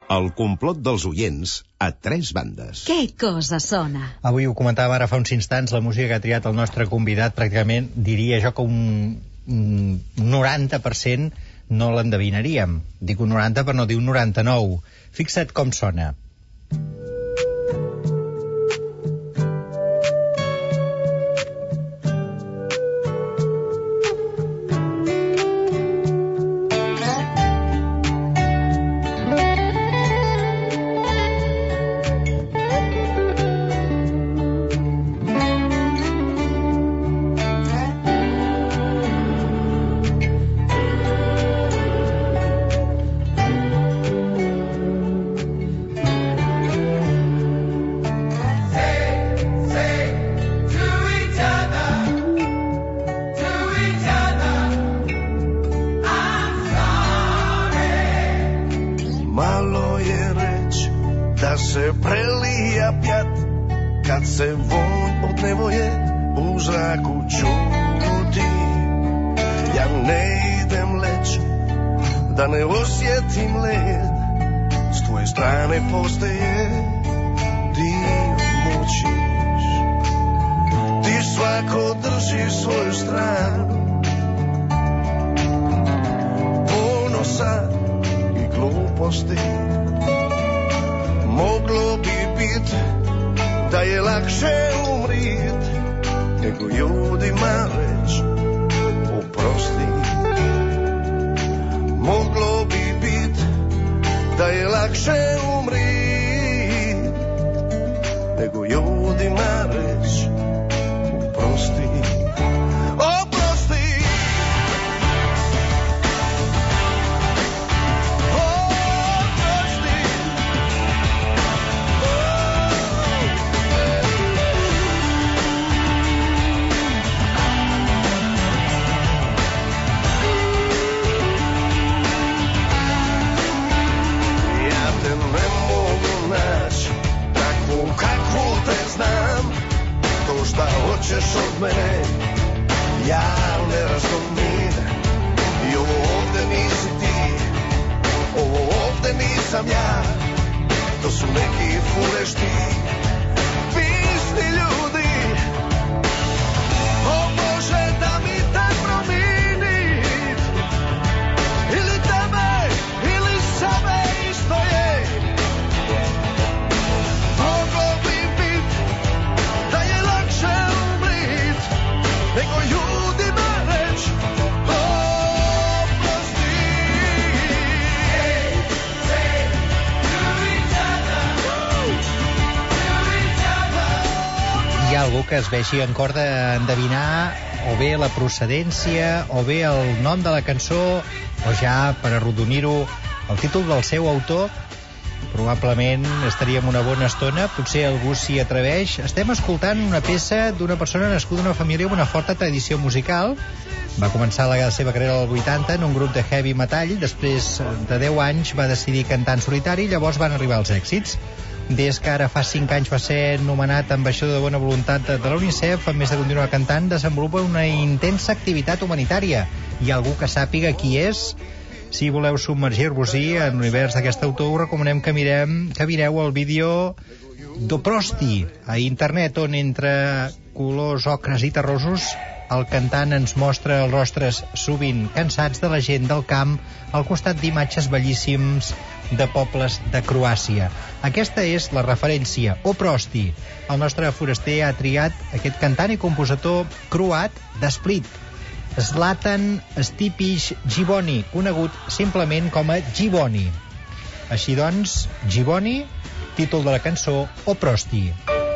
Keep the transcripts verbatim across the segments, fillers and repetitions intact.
El complot dels oients a tres bandes. Què cosa sona? Avui ho comentàvem ara fa uns instants, la música que ha triat el nostre convidat pràcticament, diria jo que un, un noranta per cent no l'endevinaríem. Dic un noranta per no dir un noranta-nou. Fixa't com sona. se prelia pjat kad se vonj od nevolje u zraku čuti. Ja ne idem leć da ne osjetim led, s tvoje strane postaje dio moćiš. Ti svako drži svoju stranu ponosa i gluposti. Moglo bi bit da je lakše umrit nego ljudima reć oprosti. Moglo bi bit da je lakše umrit nego ljudima reć oprosti. Hoćeš od mene, ja ne razumim. I ovo ovde nisi ti, ovo ovde nisam ja. To su neki fulešti, pisni ljudi. O Bože, da mi te promini, ili tebe, ili sebe isto je. Moglo bi bit da je lakše nego ljudima reć oprosti. Hey, say, to each other, to each other. Hi ha algú que es vegi en cor d'endevinar o bé la procedència, o bé el nom de la cançó, o ja, per arrodonir-ho, el títol del seu autor. Probablement estaríem una bona estona, potser algú s'hi atreveix. Estem escoltant una peça d'una persona nascuda en una família amb una forta tradició musical. Va començar la seva carrera als vuitanta en un grup de heavy metal, després de deu anys va decidir cantar en solitari i llavors van arribar els èxits. Des que ara fa cinc anys va ser nomenat ambaixador de bona voluntat de la UNICEF, a més de continuar cantant, desenvolupa una intensa activitat humanitària. Hi ha algú que sàpiga qui és? Si voleu submergir-vos-hi en l'univers d'aquest autor, us recomanem que mirem, que mireu el vídeo d'Oprosti a internet, on entre colors ocres i terrosos el cantant ens mostra els rostres sovint cansats de la gent del camp al costat d'imatges bellíssims de pobles de Croàcia. Aquesta és la referència, Oprosti. El nostre foraster ha triat aquest cantant i compositor croat de Split, Zlatan Stipić Giboni, conegut simplement com a Giboni. Així doncs, Giboni, títol de la cançó Oprosti.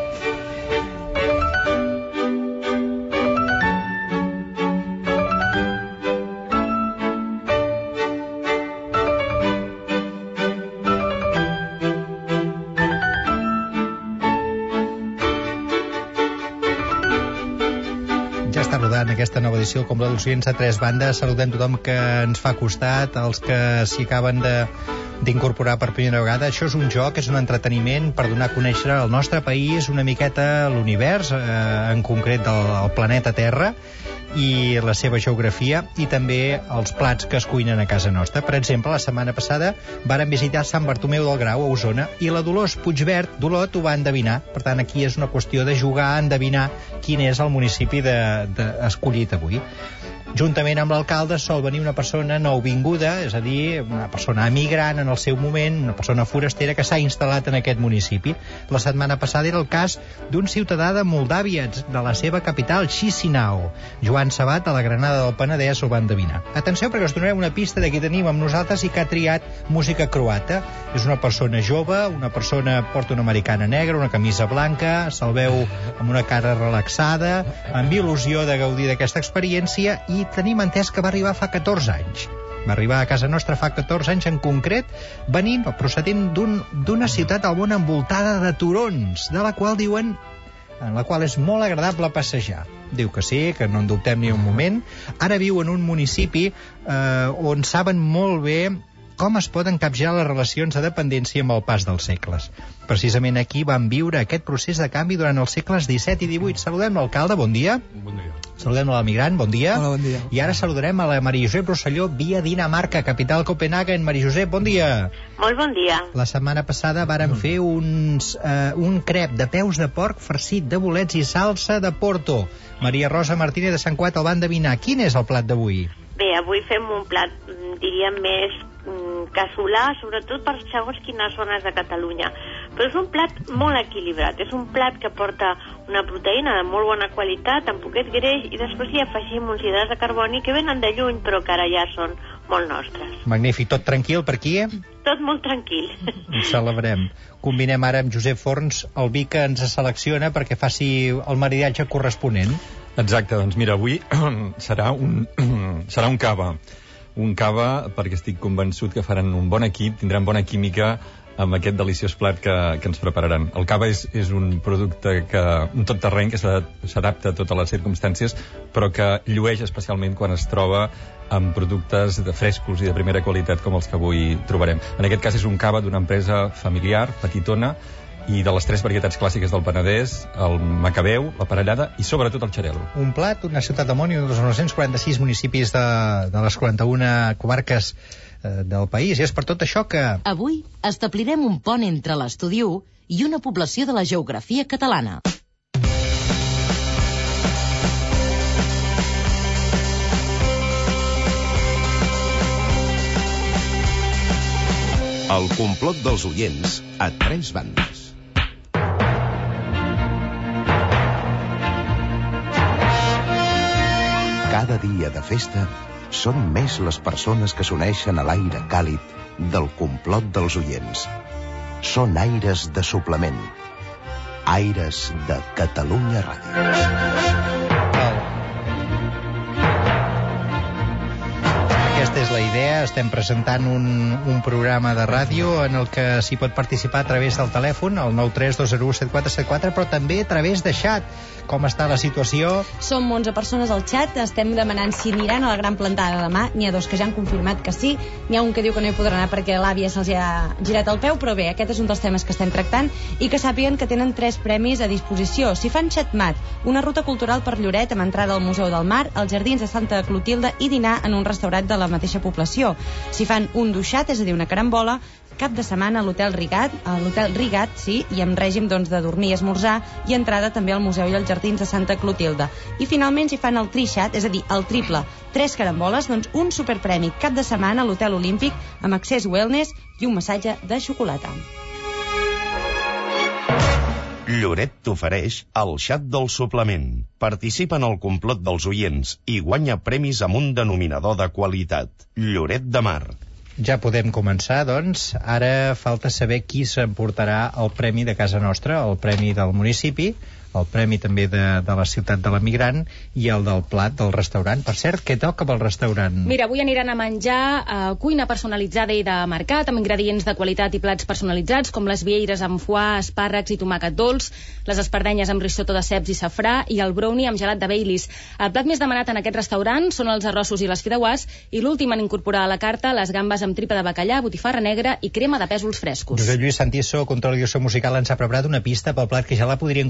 Aquesta nova edició del Complot dels Oients a tres bandes. Saludem tothom que ens fa costat, els que s'hi acaben d'incorporar per primera vegada. Això és un joc, és un entreteniment per donar a conèixer el nostre país, una miqueta l'univers, eh, en concret del planeta Terra. i la seva geografia, i també els plats que es cuinen a casa nostra. Per exemple, la setmana passada vàrem visitar Sant Bartomeu del Grau, a Osona, i la Dolors Puigvert d'Olot ho va endevinar. Per tant, aquí és una qüestió de jugar a endevinar quin és el municipi de, de escollit avui. Juntament amb l'alcalde sol venir una persona nouvinguda, és a dir, una persona emigrant en el seu moment, una persona forastera que s'ha instal·lat en aquest municipi. La setmana passada era el cas d'un ciutadà de Moldàvia, de la seva capital, Chisinau. Joan Sabat, a la Granada del Penedès, ho va endevinar. Atenció, perquè us donarem una pista de qui tenim amb nosaltres i que ha triat música croata. És una persona jove, una persona porta una americana negra, una camisa blanca, se'l veu amb una cara relaxada, amb il·lusió de gaudir d'aquesta experiència, i i tenim entès que va arribar fa catorze anys. Va arribar a casa nostra fa catorze anys en concret, venint o procedent d'una ciutat al món envoltada de turons, de la qual diuen en la qual és molt agradable passejar. Diu que sí, que no en dubtem ni un moment. Ara viu en un municipi eh, on saben molt bé com es poden capgirar les relacions de dependència amb el pas dels segles. Precisament aquí van viure aquest procés de canvi durant els segles disset i divuit. Saludem l'alcalde, bon dia. Bon dia. Saludem l'emigrant, bon dia. Hola, bon dia. I ara saludarem a la Maria Josep Rosselló via Dinamarca, capital Copenhagen. Maria Josep, bon dia. Molt bon dia. La setmana passada vàrem fer uns, eh, un crep de peus de porc farcit de bolets i salsa de Porto. Maria Rosa Martínez de Sant Cugat el va endevinar. Quin és el plat d'avui? Bé, avui fem un plat, diríem, més casolà, sobretot per segons quines zones de Catalunya. Però és un plat molt equilibrat. És un plat que porta una proteïna de molt bona qualitat, amb poquet greix, i després hi afegim uns hidrats de carboni que venen de lluny, però que ara ja són molt nostres. Magnífic. Tot tranquil per aquí? Tot molt tranquil. Ho celebrem. Combinem ara amb Josep Forns el vi que ens selecciona perquè faci el maridatge corresponent. Exacte, doncs mira, avui serà un, serà un cava. Un cava perquè estic convençut que faran un bon equip, tindran bona química amb aquest deliciós plat que, que ens prepararan. El cava és, és un producte, que, un tot terreny que s'adapta a totes les circumstàncies, però que llueix especialment quan es troba amb productes de frescos i de primera qualitat com els que avui trobarem. En aquest cas és un cava d'una empresa familiar, petitona, i de les tres varietats clàssiques del Penedès, el macabeu, la parellada i sobretot el xarel·lo. Un plat, una ciutat de món i uns nou-cents quaranta-sis municipis de, de les quaranta-una comarques eh, del país. I és per tot això que... Avui establirem un pont entre l'estudi u i una població de la geografia catalana. El complot dels oients a tres bandes. Cada dia de festa són més les persones que s'uneixen a l'aire càlid del complot dels oients. Són aires de suplement. Aires de Catalunya Ràdio. Aquesta és la idea. Estem presentant un, un programa de ràdio en el que s'hi pot participar a través del telèfon, el nou tres dos zero u set quatre set quatre, però també a través de xat. Com està la situació? Som onze persones al xat, estem demanant si aniran a la gran plantada demà. N'hi ha dos que ja han confirmat que sí, n'hi ha un que diu que no hi podrà anar perquè l'àvia se'ls ha girat el peu, però bé, aquest és un dels temes que estem tractant, i que sàpiguen que tenen tres premis a disposició. Si fan xatmat, una ruta cultural per Lloret amb entrada al Museu del Mar, als Jardins de Santa Clotilde i dinar en un restaurant de la mateixa població. Si fan un duixat, és a dir, una carambola, cap de setmana a l'Hotel Rigat, a l'Hotel Rigat, sí, i amb règim doncs, de dormir i esmorzar, i entrada també al Museu i als Jardins de Santa Clotilde. I finalment, si fan el trixat, és a dir, el triple, tres caramboles, doncs un superpremi cap de setmana a l'Hotel Olímpic amb accés wellness i un massatge de xocolata. Lloret t'ofereix el xat del suplement. Participa en el complot dels oients i guanya premis amb un denominador de qualitat. Lloret de Mar. Ja podem començar, doncs. Ara falta saber qui s'emportarà el premi de casa nostra, el premi del municipi, el premi també de, de la ciutat de l'emigrant i el del plat del restaurant. Per cert, què toca pel restaurant? Mira, avui aniran a menjar eh, cuina personalitzada i de mercat, amb ingredients de qualitat i plats personalitzats, com les vieires amb foie, espàrrecs i tomàquet dolç, les espardenyes amb risotto de ceps i safrà i el brownie amb gelat de Baileys. El plat més demanat en aquest restaurant són els arrossos i les fideuàs, i l'últim en incorporar a la carta les gambes amb tripa de bacallà, botifarra negra i crema de pèsols frescos. Josep Lluís Santiso, control i direcció musical, ens ha preparat una pista pel plat que ja la podrien començar a sentir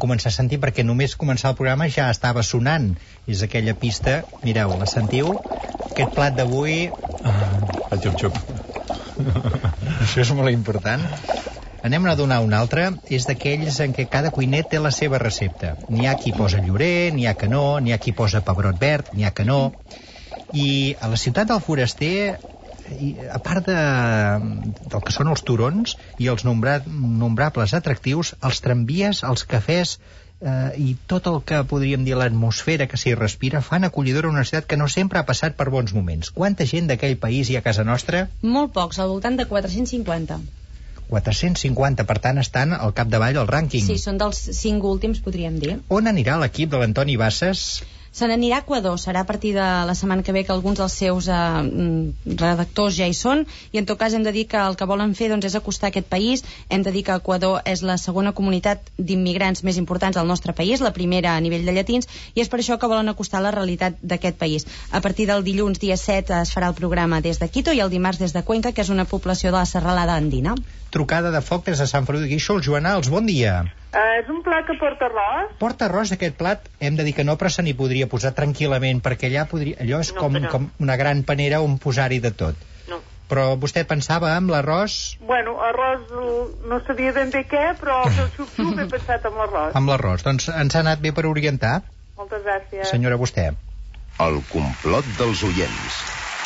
sentir, perquè només començar el programa ja estava sonant. És aquella pista, mireu, la sentiu? Aquest plat d'avui... Ah, el xup-xup. Això és molt important. Anem a donar un altre. És d'aquells en què cada cuiner té la seva recepta. N'hi ha qui posa llorer, n'hi ha que no, n'hi ha qui posa pebrot verd, n'hi ha que no. I a la ciutat del Foraster, i a part de, del que són els turons i els nombrat, nombrables atractius, els tramvies, els cafès eh, i tot el que podríem dir l'atmosfera que s'hi respira fan acollidora a una ciutat que no sempre ha passat per bons moments. Quanta gent d'aquell país hi ha a casa nostra? Molt pocs, al voltant de quatre-cents cinquanta. quatre-cents cinquanta, per tant, estan al capdavall del rànquing. Sí, són dels cinc últims, podríem dir. On anirà l'equip de l'Antoni Bassas? Se n'anirà a Equador, serà a partir de la setmana que ve, que alguns dels seus eh, redactors ja hi són, i en tot cas hem de dir que el que volen fer doncs, és acostar aquest país. Hem de dir que Equador és la segona comunitat d'immigrants més importants del nostre país, la primera a nivell de llatins, i és per això que volen acostar la realitat d'aquest país. A partir del dilluns, dia set, es farà el programa des de Quito i el dimarts des de Cuenca, que és una població de la serralada andina. Trucada de foc des de Sant Feliu de Guíxols. Joanals, bon dia. Uh, és un plat que porta arròs. Porta arròs, aquest plat, hem de dir que no, però se n'hi podria posar tranquil·lament, perquè allà podria... allò és No, com, però- com una gran panera on posar-hi de tot. No. Però vostè pensava amb l'arròs... Bueno, arròs eh, no sabia ben bé què, però el xup-xup he pensat amb l'arròs. Amb l'arròs. Doncs ens ha anat bé per orientar. Moltes gràcies. Senyora, vostè. El complot dels oients.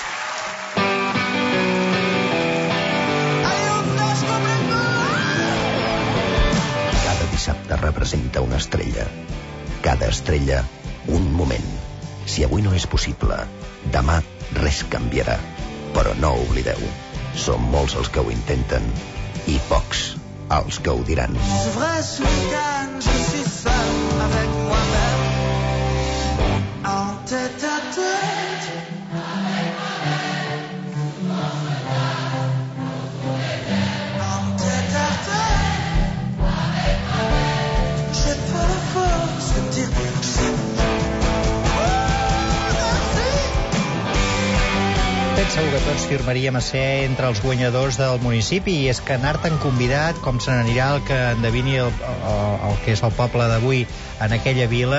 Cada dissabte representa una estrella. Cada estrella, un moment. Si avui no és possible, demà res canviarà. Però no oblideu, són molts els que ho intenten i pocs els que ho diran. C'est vrai, ce week-end, je suis seul avec moi-même. En tête à tête. En tête à tête. J'ai pas la force de me dire merci. Ben segur que tots firmaríem a ser entre els guanyadors del municipi, i és que anar-te'n convidat, com se n'anirà el que endevini el, el, el que és el poble d'avui en aquella vila,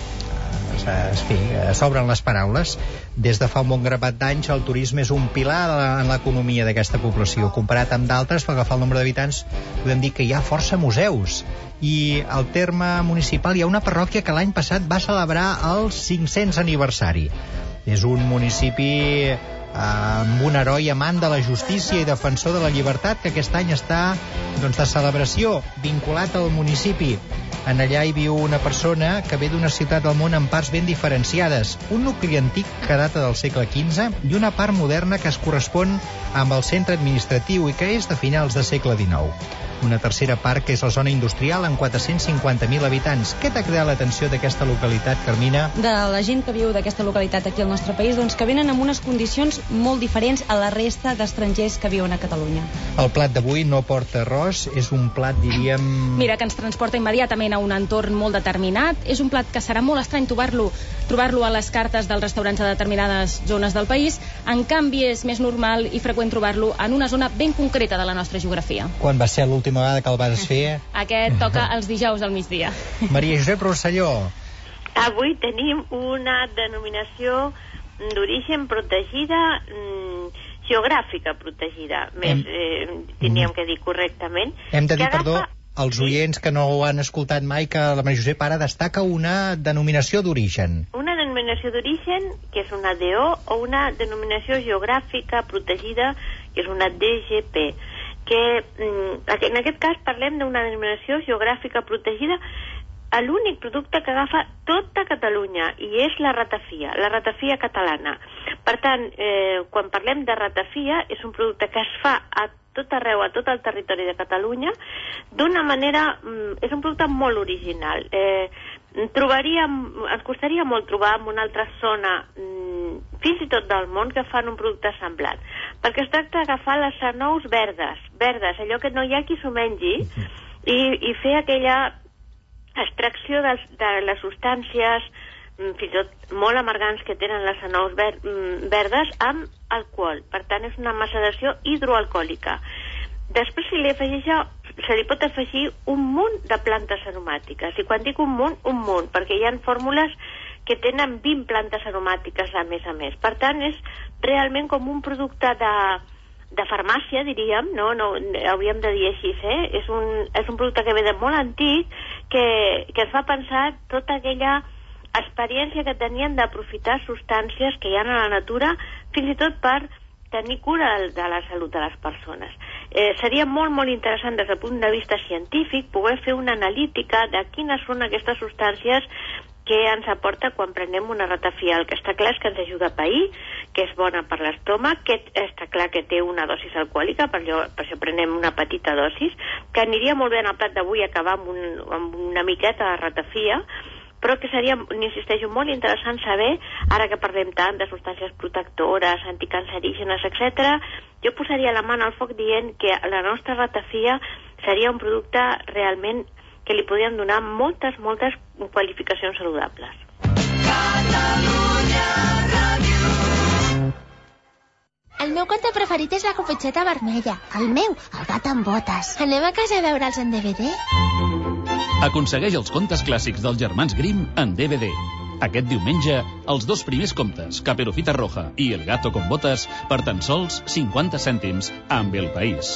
eh, en fi, eh, s'obren les paraules. Des de fa un bon grapat d'anys el turisme és un pilar de la, en l'economia d'aquesta població. Comparat amb d'altres, pel que fa al nombre d'habitants, podem dir que hi ha força museus. I al terme municipal hi ha una parròquia que l'any passat va celebrar el cinc-cents aniversari. És un municipi amb un heroi amant de la justícia i defensor de la llibertat, que aquest any està doncs, de celebració, vinculat al municipi. En allà hi viu una persona que ve d'una ciutat del món amb parts ben diferenciades, un nucli antic que data del segle quinze i una part moderna que es correspon amb el centre administratiu i que és de finals del segle dinou. Una tercera part que és la zona industrial amb quatre-cents cinquanta mil habitants. Què t'ha cridat l'atenció d'aquesta localitat, Carmina? De la gent que viu d'aquesta localitat aquí al nostre país, doncs que venen amb unes condicions molt diferents a la resta d'estrangers que viuen a Catalunya. El plat d'avui no porta arròs, és un plat, diríem... Mira, que ens transporta immediatament a un entorn molt determinat. És un plat que serà molt estrany trobar-lo trobar-lo a les cartes dels restaurants a determinades zones del país. En canvi, és més normal i freqüent trobar-lo en una zona ben concreta de la nostra geografia. Quan va ser l'última vegada que el vas fer? Aquest toca els dijous al migdia. Maria Josep Rosselló. Avui tenim una denominació d'origen protegida, mm, geogràfica protegida, més eh, tindríem que dir correctament. Hem de dir, que perdó, agafa- als oients que no ho han escoltat mai, que la Maria Josep ara destaca una denominació d'origen. Una denominació d'origen, que és una D O, o una denominació geogràfica protegida, que és una D G P, que mm, en aquest cas parlem d'una denominació geogràfica protegida a l'únic producte que agafa tota Catalunya, i és la ratafia, la ratafia catalana. Per tant, eh, quan parlem de ratafia, és un producte que es fa a tot arreu, a tot el territori de Catalunya, d'una manera... Mm, és un producte molt original. Eh, trobaríem, ens costaria molt trobar en una altra zona, mm, fins i tot del món, que fan un producte semblant. Perquè es tracta d'agafar les sanous verdes, verdes, allò que no hi ha qui s'ho mengi, i, i fer aquella extracció de, de les substàncies mm, fins i tot molt amargants que tenen les sanous ver, mm, verdes amb alcohol. Per tant, és una maceració hidroalcohòlica. Després, si li afegeix se li pot afegir un munt de plantes aromàtiques. I quan dic un munt, un munt, perquè hi ha fórmules que tenen vint plantes aromàtiques a més a més. Per tant, és realment com un producte de, de farmàcia, diríem, no, no hauríem de dir així, eh? És un, és un producte que ve de molt antic, que, que es va pensar tota aquella experiència que tenien d'aprofitar substàncies que hi ha a la natura, fins i tot per tenir cura de la salut de les persones. Eh, seria molt, molt interessant des del punt de vista científic poder fer una analítica de quines són aquestes substàncies que ens aporta quan prenem una ratafia. El que està clar és que ens ajuda a pair, que és bona per l'estómac, que està clar que té una dosis alcohòlica, per allò, per això prenem una petita dosis, que aniria molt bé en el plat d'avui acabar amb, un, amb una miqueta de ratafia, però que seria, insisteixo, molt interessant saber, ara que parlem tant de substàncies protectores, anticancerígenes, etcètera, jo posaria la mà al foc dient que la nostra ratafia seria un producte realment que li podríem donar moltes, moltes qualificacions saludables. Catalunya Ràdio. El meu conte preferit és La Copetxeta Vermella. El meu, El gat amb botes. Anem a casa a veure'ls en D V D? Aconsegueix els contes clàssics dels germans Grimm en D V D. Aquest diumenge, els dos primers contes, Caperucita Roja i El gato con botas, per tan sols cinquanta cèntims amb El País.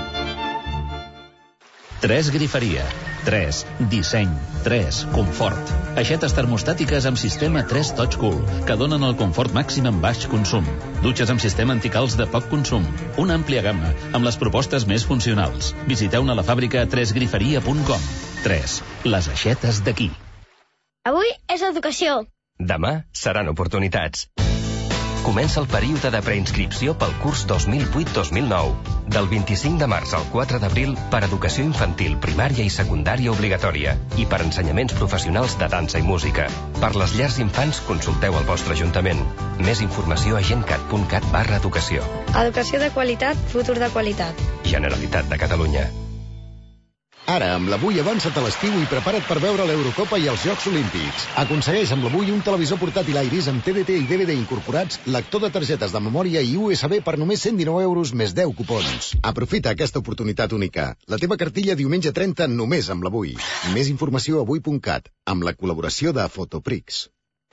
tres Griferia. tres Disseny. tres Confort. Aixetes termostàtiques amb sistema tres Touch Cool, que donen el confort màxim amb baix consum. Dutxes amb sistema anticalç de poc consum. Una àmplia gamma, amb les propostes més funcionals. Visiteu-ne a la fàbrica tres griferia punt com. tres Les aixetes d'aquí. Avui és educació. Demà seran oportunitats. Comença el període de preinscripció pel curs dos mil vuit dos mil nou. Del vint-i-cinc de març al quatre d'abril per educació infantil, primària i secundària obligatòria i per ensenyaments professionals de dansa i música. Per les llars d'infants consulteu el vostre ajuntament. Més informació a gencat punt cat barra educació. Educació de qualitat, futur de qualitat. Generalitat de Catalunya. Ara, amb l'Avui avança't a l'estiu i prepara't per veure l'Eurocopa i els Jocs Olímpics. Aconsegueix amb l'Avui un televisor portàtil Iris amb T V T i D V D incorporats, lector de targetes de memòria i U S B per només cent dinou euros més deu cupons. Aprofita aquesta oportunitat única. La teva cartilla diumenge trenta només amb l'Avui. Més informació a avui punt cat, amb la col·laboració de Fotoprix.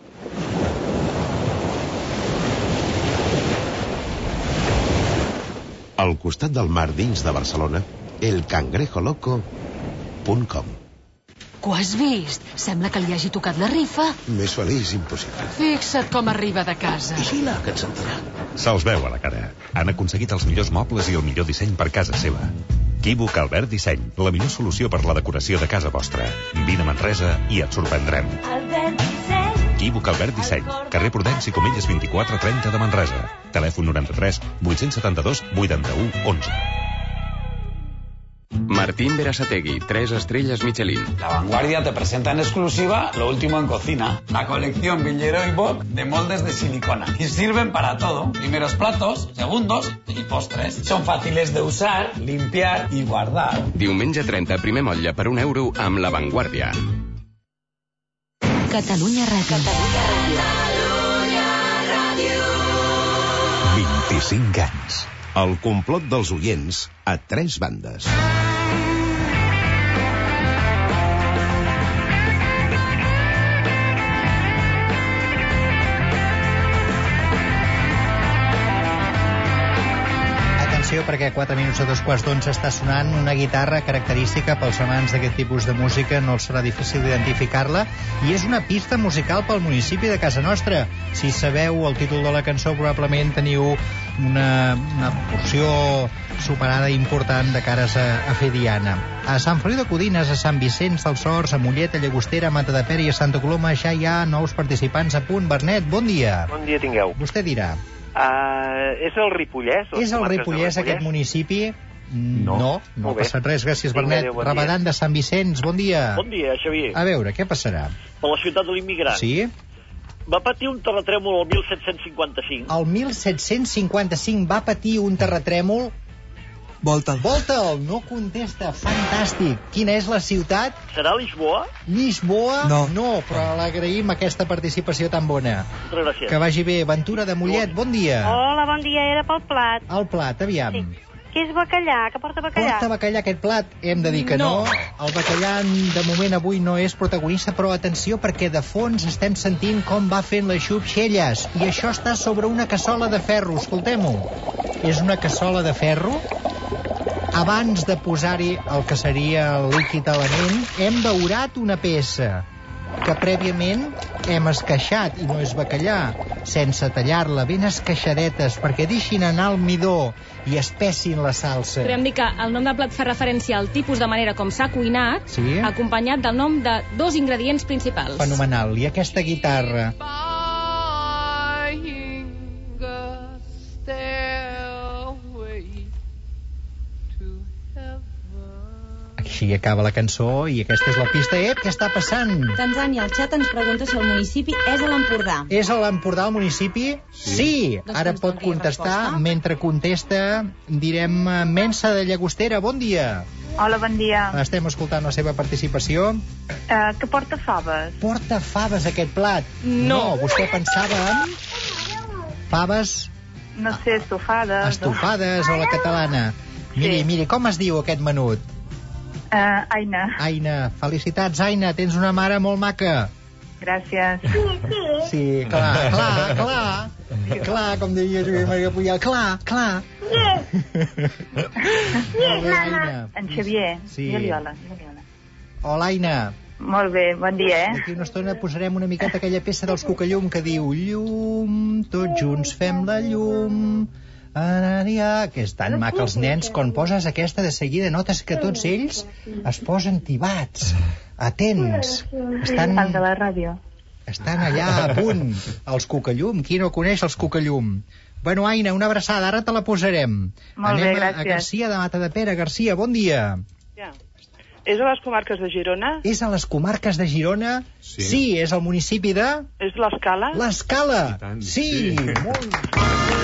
Al costat del mar dins de Barcelona, el cangrejo loco punt com. Ho has vist? Sembla que li hagi tocat la rifa. Més feliç impossible. Fixa't com arriba de casa. Vigila, que et sentirà. Se'ls veu a la cara. Han aconseguit els millors mobles i el millor disseny per casa seva. Equívoc Albert Disseny, la millor solució per la decoració de casa vostra. Vine a Manresa i et sorprendrem. Albert Disseny. Equívoc Albert Disseny, carrer Prudenci Comelles vint-i-quatre trenta de Manresa. Telèfon noranta-tres vuit-cents setanta-dos vuitanta-u onze. Martín Berasategui, tres estrellas Michelin. La Vanguardia te presenta en exclusiva lo último en cocina. La colección Villero y Boc de moldes de silicona. Y sirven para todo. Primeros platos, segundos y postres. Son fáciles de usar, limpiar y guardar. Diumenge trenta, primer motlle per un euro amb La Vanguardia. Catalunya Ràdio. Catalunya Ràdio. vint-i-cinc anys. El complot dels oients a tres bandes. Perquè a quatre minuts a dos quarts d'onze està sonant una guitarra característica pels amants d'aquest tipus de música, no els serà difícil identificar-la, i és una pista musical pel municipi de casa nostra. Si sabeu el títol de la cançó, probablement teniu una, una porció superada important de cares a, a fer diana. A Sant Feliu de Codines, a Sant Vicenç dels Horts, a Mollet, a Llagostera, a Matadepera i a Santa Coloma ja hi ha nous participants a punt. Bernet, bon dia. Bon dia tingueu. Vostè dirà. Uh, és el Ripollès? És el Ripollès, aquest municipi? No, no, no ha passat res, gràcies, Bernet. Bon Rabadan de Sant Vicenç, bon dia. Bon dia, Xavier. A veure, què passarà? Per la ciutat de l'immigrant. Sí? Va patir un terratrèmol el mil set-cents cinquanta-cinc. El mil set-cents cinquanta-cinc va patir un terratrèmol... Volta'l. Volta'l, no contesta, fantàstic. Quina és la ciutat? Serà Lisboa? Lisboa? No. No, però l'agraïm aquesta participació tan bona. Moltes gràcies. Que vagi bé. Ventura de Mollet, bon dia. Hola, bon dia, era pel Plat. El Plat, aviam. Sí. Que és bacallà, que porta bacallà. Porta bacallà aquest plat? Hem de dir que no. no. El bacallà, de moment, avui no és protagonista, però atenció, perquè de fons estem sentint com va fent les xupxelles. I això està sobre una cassola de ferro. Escoltem-ho. És una cassola de ferro. Abans de posar-hi el que seria el líquid element, hem daurat una peça que prèviament hem esqueixat, i no és bacallà, sense tallar-la, ben esqueixadetes, perquè deixin anar el midó i espessin la salsa. Podríem dir que el nom del plat fa referència al tipus de manera com s'ha cuinat, sí? Acompanyat del nom de dos ingredients principals. Fenomenal. I aquesta guitarra? Així acaba la cançó i aquesta és la pista. Ep, què està passant? Tanzània, el xat ens pregunta si el municipi és a l'Empordà. És a l'Empordà el municipi? Sí. sí. Doncs Ara pot contestar. Mentre contesta, direm Mensa de Llagostera, bon dia. Hola, bon dia. Estem escoltant la seva participació. Uh, que porta faves. Porta faves aquest plat? No. No, vostè pensava en faves... No sé, estofades. Estofades o la catalana. Miri, sí. miri, com es diu aquest menut? Uh, Aina. Aina, felicitats, Aina, tens una mare molt maca. Gràcies. Sí, sí. Sí, clar, clar, clar. Clar, com diria Joaquim Maria Pujol, clar, clar. Sí. Molt bé, Aina. En Xavier. Sí. Juliola. Hola, Aina. Molt bé, bon dia, eh? D'aquí una estona posarem una miqueta aquella peça dels Cucallum que diu llum, tots junts fem la llum... Anaria, que és tan maca els nens, quan poses aquesta de seguida notes que tots ells es posen tibats, atents, estan... El de la ràdio. Estan allà a punt, els Cucallum. Qui no coneix els Cucallum? Bueno, Aina, una abraçada, ara te la posarem. Molt Anem bé, gràcies. a Garcia de Matadepera. Garcia, bon dia. Ja. És a les comarques de Girona? És a les comarques de Girona? Sí. Sí, és al municipi de... És l'Escala? L'Escala, sí, sí. Molt...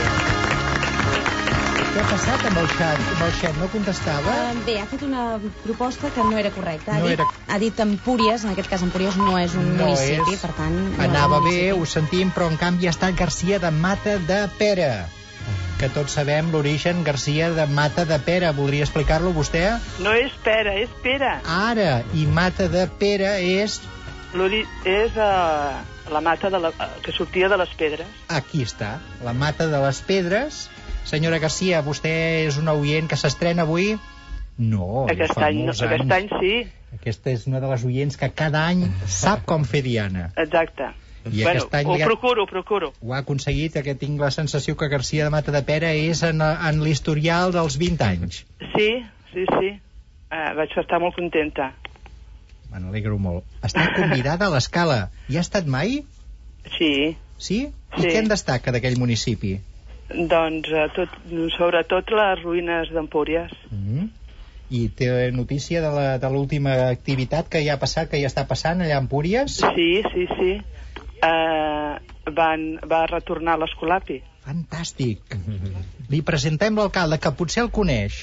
Què ha passat amb el xat? Amb el xat no contestava? Uh, bé, ha fet una proposta que no era correcta. Ha, No dit, era- ha dit Empúries, en aquest cas Empúries no és un No municipi, és. per tant... No Anava és un bé, municipi. ho sentim, però en canvi ha estat Garcia de Mata de Pera. Que tots sabem l'origen Garcia de Mata de Pera. Voldria explicar-lo vostè? No és pera, és pera. Ara, i Mata de Pera és... L'ori- és uh, la mata de la, uh, que sortia de les pedres. Aquí està, la Mata de les Pedres. Senyora Garcia, vostè és una oient que s'estrena avui? No, Aquest fa any, no, molts aquest anys. any sí. Aquesta és una de les oients que cada any sap com fer diana. Exacte. I bueno, aquest any ho li ha- procuro, ho procuro. Ho ha aconseguit, que tinc la sensació que Garcia de Mata de Pera és en, en l'historial dels vint anys. Sí, sí, sí. Uh, vaig estar molt contenta. Me n'alegro molt. Està convidada a l'Escala. Hi ha estat mai? Sí. Sí? I Sí. què en destaca d'aquell municipi? Doncs uh, tot, sobretot les ruïnes d'Empúries. Mm. I té notícia de la- de l'última activitat que ja ha passat, que ja està passant allà a Empúries? Sí, sí, sí. Uh, van, va retornar a l'Escolapi. Fantàstic. Li presentem l'alcalde, que potser el coneix.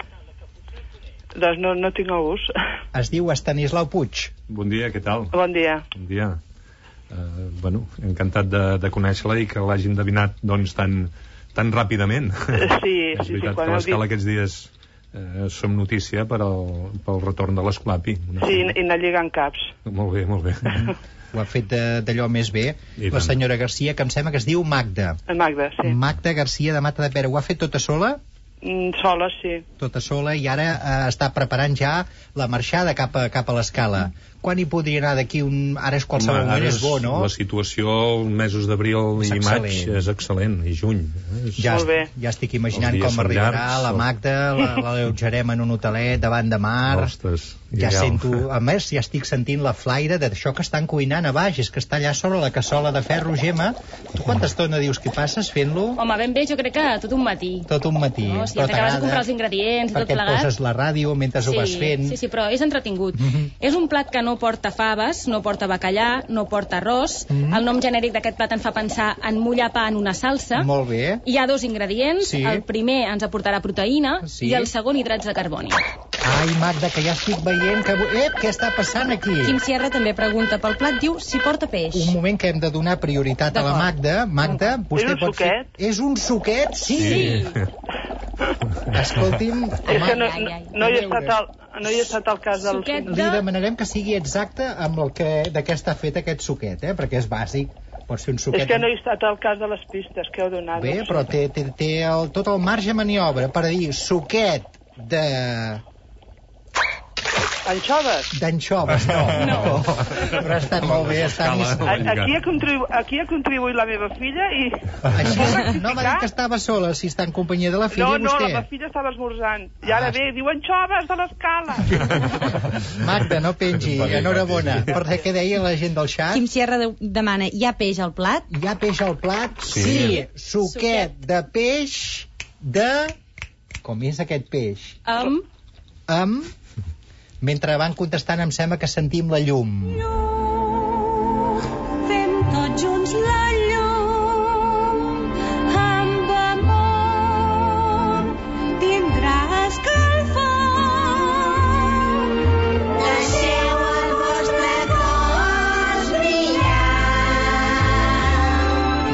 Doncs no, no tinc el gust. Es diu Estanislau Puig. Bon dia, què tal? Bon dia. Bon dia. Uh, bueno, encantat de, de conèixer-la i que l'hagin endevinat doncs, tan, tan ràpidament. Sí, És sí, sí. veritat Quan que heu l'Escala dit... aquests dies eh, som notícia per al, pel retorn de l'Escolapi. Sí, i anar lligant caps. Molt bé, molt bé. Ho ha fet de- d'allò més bé. I La tant. senyora Garcia, que em sembla que es diu Magda. Magda, sí. Magda Garcia de Mata de Pera. Ho ha fet tota sola? Mm, sola, sí. Tota sola, i ara eh, està preparant ja la marxada cap a, cap a l'Escala. Quan hi podria anar d'aquí un... Ara és qualsevol Home, moment, ara és bo, no? La situació, els mesos d'abril És i maig, excel·lent. és excel·lent, i juny. eh? És... Ja, ja estic imaginant Els dies com són arribarà llargs, la el- Magda, la, la allotjarem en un hotelet davant de mar. Ostres, Ja ideal. sento, a més, ja estic sentint la flaire d'això que estan cuinant a baix, és que està allà sobre la cassola de ferro, Gemma. Tu quanta estona dius que passes fent-lo? Home, ben bé, jo crec que tot un matí. Tot un matí. No, si Però ja t'acabes de comprar els t'agrada ingredients i tot perquè et plegat. poses la ràdio mentre ho vas fent. Sí, sí, però és entretingut. Mhm. És un plat que no porta faves, no porta bacallà, no porta arròs. Mhm. El nom genèric d'aquest plat ens fa pensar en mullar pa en una salsa. Molt bé. Hi ha dos ingredients. Sí. El primer ens aportarà proteïna Sí. i el segon hidrats de carboni. Ai, Magda, que ja estic veient que... Ep, què està passant aquí? Quim Sierra també pregunta pel plat, diu si porta peix. Un moment que hem de donar prioritat a la D'acord. Magda. Magda, vostè És un pot suquet? fer... És un suquet? Sí! Sí. Escolti'm, És que no, no, no, hi ha estat al, no hi ha estat el cas del... li demanarem que sigui exacte amb el que, de què està fet aquest suquet, eh? Perquè és bàsic. Pot ser un suquet... És que no hi ha estat el cas de les pistes que heu donat. Bé, però té, té, té el, tot el marge de maniobra per dir suquet de... Anxoves? D'anxoves, no. No. Però ha estat molt bé. Està Aquí ha, contribu aquí ha contribuït la meva filla i... Així, no m'ha dit que estava sola, si està en companyia de la filla, no, no, vostè. la meva filla estava esmorzant. I ara ve, diu anxoves de l'escala. Magda, no pengi, enhorabona. Per què deia la gent del xat? Quim Sierra de demana, hi ha peix al plat? Hi ha peix al plat? Sí. Sí. Suquet de peix de... Com és aquest peix? Amb... Amb... Mentre van contestant em sembla que sentim la llum. Fem tots junts la llum, amb amor tindràs calfort. Deixeu el vostre cos brillar.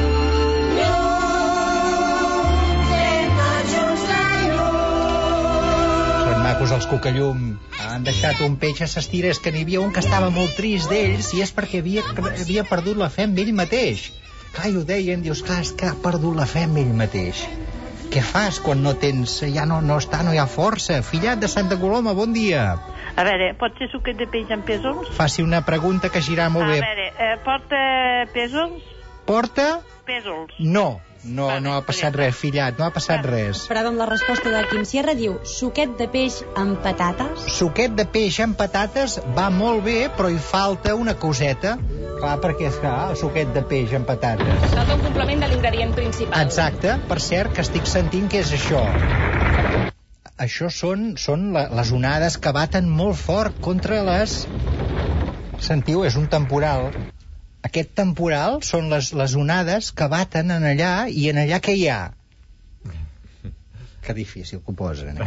Llum, fem tots junts la llum. Són macos els cucallum. Han deixat un peix a s'estira. És que n'hi havia un que estava molt trist d'ells i és perquè havia, havia perdut la fe amb ell mateix. Clar, i ho deien, dius, clar, és que ha perdut la fe amb ell mateix. Què fas quan no tens, ja no, no està, no hi ha força? Fillat de Santa Coloma, bon dia. A veure, pot ser suquet de peix amb pèsols? Faci una pregunta que girà molt A bé. veure, eh, porta pèsols? Porta? Pèsols. No. No, no ha passat res, fillat, no ha passat res. Però amb la resposta de Quim Sierra diu suquet de peix amb patates? Suquet de peix amb patates va molt bé, però hi falta una coseta. Clar, perquè és clar, suquet de peix amb patates. Falta un complement de l'ingredient principal. Exacte, per cert, que estic sentint que és això. Això són, són la, les onades que baten molt fort contra les... Sentiu, és un temporal. Aquest temporal són les, les onades que baten en allà, i en allà què hi ha? Que difícil que ho posen, eh?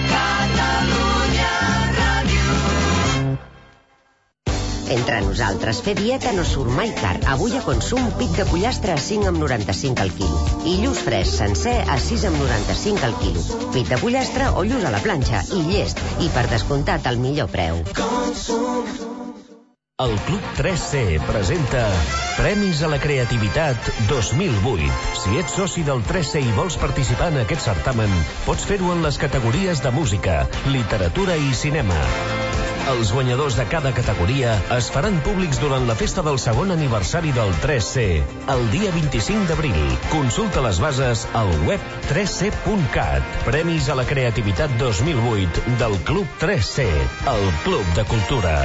Entre nosaltres, fer dieta no surt mai car. Avui a Consum, pic de pollastre a cinc amb noranta-cinc al quilo. I lluç fresc sencer a sis amb noranta-cinc al quilo. Pit de pollastre o lluç a la planxa, i llest. I per descomptat, al millor preu. Consum. El Club tres C presenta Premis a la Creativitat dos mil vuit. Si ets soci del tres C i vols participar en aquest certamen, pots fer-ho en les categories de música, literatura i cinema. Els guanyadors de cada categoria es faran públics durant la festa del segon aniversari del tres C, el dia vint-i-cinc d'abril. Consulta les bases al web tres c punt cat. Premis a la Creativitat dos mil vuit del Club tres C, el Club de Cultura.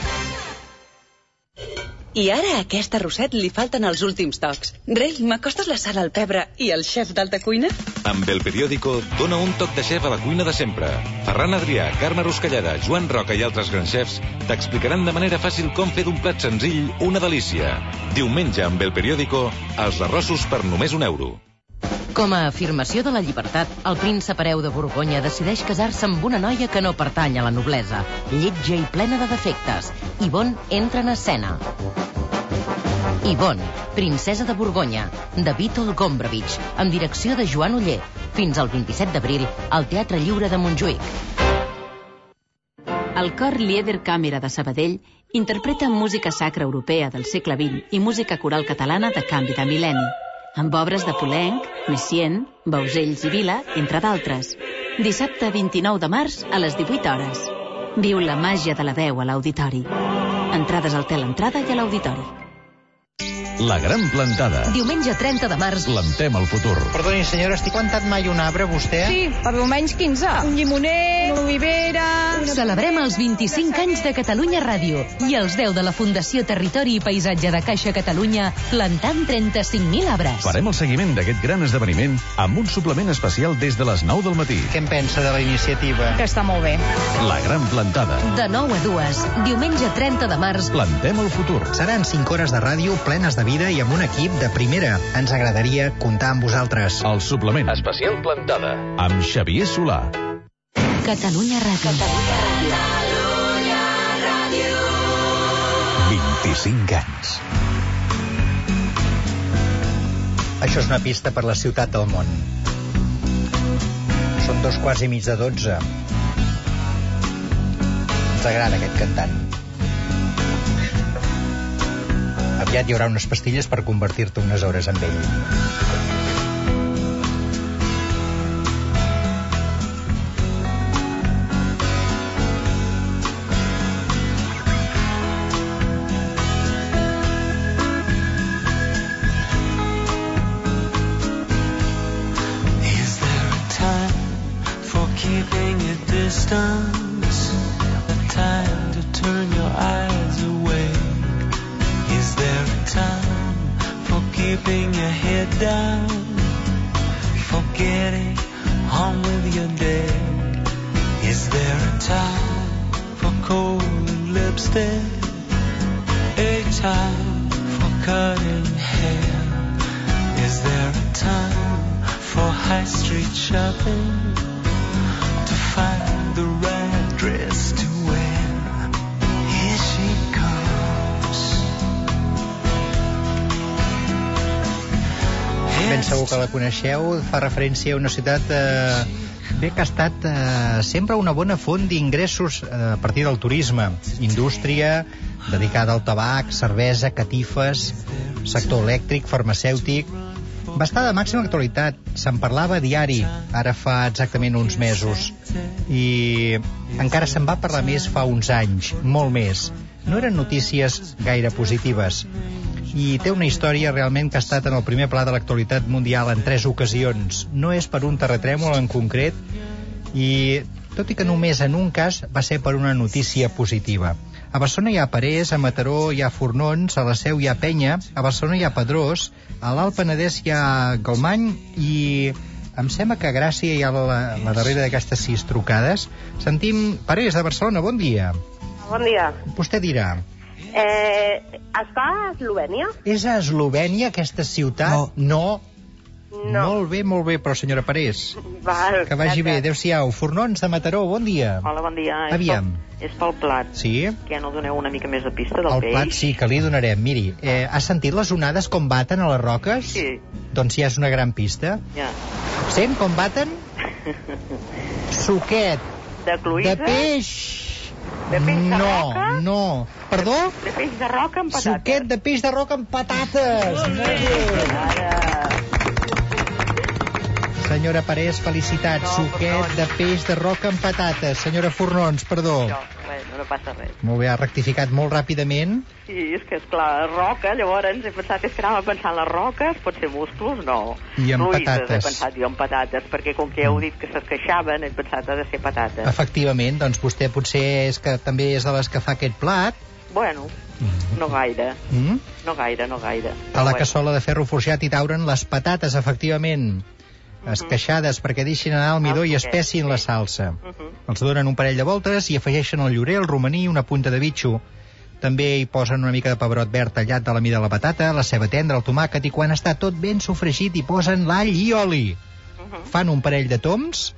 I ara a aquest arrosset li falten els últims tocs. Rei, m'acostes la sal al pebre i el xef d'alta cuina? Amb El Periódico, dona un toc de xef a la cuina de sempre. Ferran Adrià, Carme Ruscallada, Joan Roca i altres grans xefs t'explicaran de manera fàcil com fer d'un plat senzill una delícia. Diumenge amb El Periódico, els arrossos per només un euro. Com a afirmació de la llibertat, el príncep hereu de Borgonya decideix casar-se amb una noia que no pertany a la noblesa, lletja i plena de defectes. Yvonne entra en escena. Yvonne, princesa de Borgonya, de Vítor Gombrowicz, amb direcció de Joan Oller. Fins al vint-i-set d'abril, al Teatre Lliure de Montjuïc. El cor Lieder Càmera de Sabadell interpreta música sacra europea del segle vint i música coral catalana de canvi de mil·lenni, amb obres de Poulenc, Messiaen, Bausells i Vila, entre d'altres. Dissabte vint-i-nou de març a les divuit hores. Viu la màgia de la veu a l'auditori. Entrades al Teleentrada i a l'auditori. La Gran Plantada. Diumenge trenta de març. Plantem el futur. Perdoni, senyora, estic plantat mai un arbre, vostè? Sí, per almenys quinze. Un llimoner, una olivera... Una... Celebrem els vint-i-cinc anys de Catalunya Ràdio i els deu de la Fundació Territori i Paisatge de Caixa Catalunya plantant trenta-cinc mil arbres. Farem el seguiment d'aquest gran esdeveniment amb un suplement especial des de les nou del matí. Què en pensa de la iniciativa? Que està molt bé. La Gran Plantada. De nou a dues, diumenge trenta de març. Plantem el futur. Seran cinc hores de ràdio plenes de vida i amb un equip de primera. Ens agradaria comptar amb vosaltres. El suplement especial Plantada amb Xavier Solà. Catalunya Ràdio. Catalunya Ràdio. vint-i-cinc anys. Això és una pista per la ciutat del món. Són dos quarts i mig de dotze. Ens agrada aquest cantant. Aviat hi haurà unes pastilles per convertir-te unes hores amb ell. Distance, a time to turn your eyes away. Is there a time for keeping your head down, for getting on with your day? Is there a time for cold lipstick, a time for cutting hair? Is there a time for high street shopping, to find the right dress to wear? Here she comes. Ben segur que la coneixeu, fa referència a una ciutat eh, bé que ha estat eh, sempre una bona font d'ingressos eh, a partir del turisme, indústria dedicada al tabac, cervesa, catifes, sector elèctric, farmacèutic. Va estar de màxima actualitat, se'n parlava a diari, ara fa exactament uns mesos, i encara se'n va parlar més fa uns anys, molt més. No eren notícies gaire positives, i té una història realment que ha estat en el primer pla de l'actualitat mundial en tres ocasions. No és per un terratrèmol en concret, i tot i que només en un cas va ser per una notícia positiva. A Barcelona hi ha Parés, a Mataró hi ha Fornons, a la Seu hi ha Penya, a Barcelona hi ha Pedrós, a l'Alt Penedès hi ha Galmany, i em sembla que a Gràcia hi ha la, la darrera d'aquestes sis trucades. Sentim Parés, de Barcelona, bon dia. Bon dia. Vostè dirà. Eh, està a Eslovènia? És a Eslovènia, aquesta ciutat? No. No. Molt bé, molt bé, però senyora Parés, Val, que vagi bé, adéu-siau. Fornons de Mataró, bon dia. Hola, bon dia. Aviam. És pel, és pel plat. Sí? Que ja no doneu una mica més de pista del El peix? plat sí, que li donarem. Miri, eh, ha sentit les onades com baten a les roques? Sí. Doncs ja és una gran pista. Ja. Sent com baten? Suquet. De cloïssa? De peix. De peix de no, roca? No, Perdó? De peix de roca amb patates. Suquet de peix de roca amb patates. Molt bé. Ara... Senyora Parés, felicitats. No, Suquet de peix de roca amb patates. Senyora Fornons, perdó. No, bueno, no passa res. Molt bé, ha rectificat molt ràpidament. Sí, és que, esclar, roca, llavors he pensat, és que anava pensant les roques, pot ser musclos, no. I amb Ruïses, patates. he pensat jo amb patates, perquè com que heu dit que s'esqueixaven, he pensat ha de ser patates. Efectivament, doncs vostè potser és que també és de les que fa aquest plat. Bueno, no gaire. Mm? No gaire, no gaire. A la bueno. cassola de ferro forjat hi tauren les patates, efectivament, esqueixades perquè deixin anar el midó i espessin la salsa. Els donen un parell de voltes i afegeixen el llorer, el romaní i una punta de bitxo. També hi posen una mica de pebrot verd tallat de la mida de la patata, la ceba tendra, el tomàquet, i quan està tot ben sofregit hi posen l'all i oli. Fan un parell de toms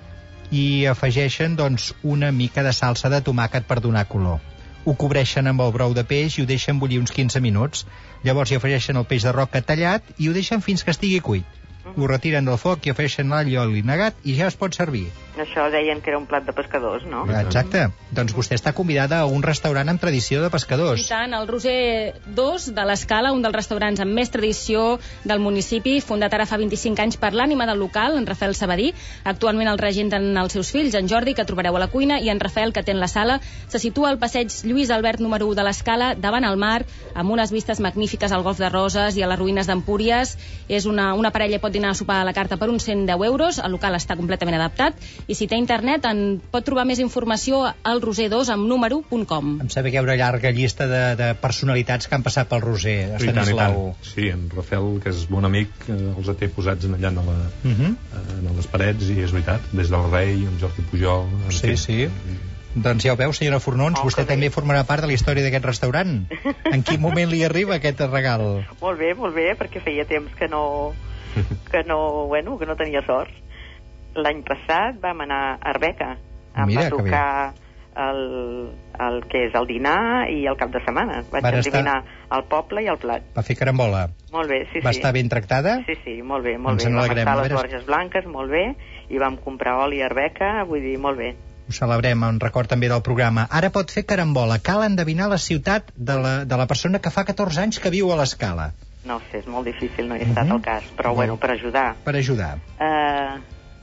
i afegeixen, doncs, una mica de salsa de tomàquet per donar color. Ho cobreixen amb el brou de peix i ho deixen bullir uns quinze minuts. Llavors hi afegeixen el peix de roca tallat i ho deixen fins que estigui cuit. Ho retiren del foc i afegeixen l'all i oli negat i ja es pot servir. Això deien que era un plat de pescadors, no? Exacte. Doncs vostè està convidada a un restaurant amb tradició de pescadors. I tant, el Roser dos de l'Escala, un dels restaurants amb més tradició del municipi, fundat ara fa vint-i-cinc anys per l'ànima del local, en Rafael Sabadí. Actualment el regenten els seus fills, en Jordi, que trobareu a la cuina, i en Rafael, que té en la sala. Se situa al passeig Lluís Albert número u de l'Escala, davant el mar, amb unes vistes magnífiques al golf de Roses i a les ruïnes d'Empúries. És una, una parella pot dinar a sopar a la carta per uns cent deu euros. El local està completament adaptat. I si té internet, en pot trobar més informació al roser dos amb número punt com. Em sembla que hi ha una llarga llista de, de personalitats que han passat pel Roser. I tant, i tant. Sí, en Rafael, que és bon amic, eh, els té posats allà a, la, uh -huh. a les parets, i és veritat, des del rei, en Jordi Pujol... En sí, fi. sí. Doncs ja ho veu, senyora Fornons, oh, vostè també bé. formarà part de la història d'aquest restaurant. En quin moment li arriba aquest regal? Molt bé, molt bé, perquè feia temps que no, que no, bueno, que no tenia sort. L'any passat vam anar a Arbeca. Em Mira, va tocar el, el que és el dinar i el cap de setmana. Vaig Van endevinar estar- el poble i el plat. Va fer carambola. Molt bé, sí, Va sí. estar ben tractada? Sí, sí, molt bé, molt Ens bé. Vam n'alegrem. estar a A les veure- Borges Blanques, molt bé, i vam comprar oli i arbeca, vull dir, molt bé. Ho celebrem, en record també del programa. Ara pot fer carambola. Cal endevinar la ciutat de la, de la persona que fa catorze anys que viu a l'Escala. No sé, és molt difícil, no he estat al cas, però bueno, per ajudar. Per ajudar. Uh,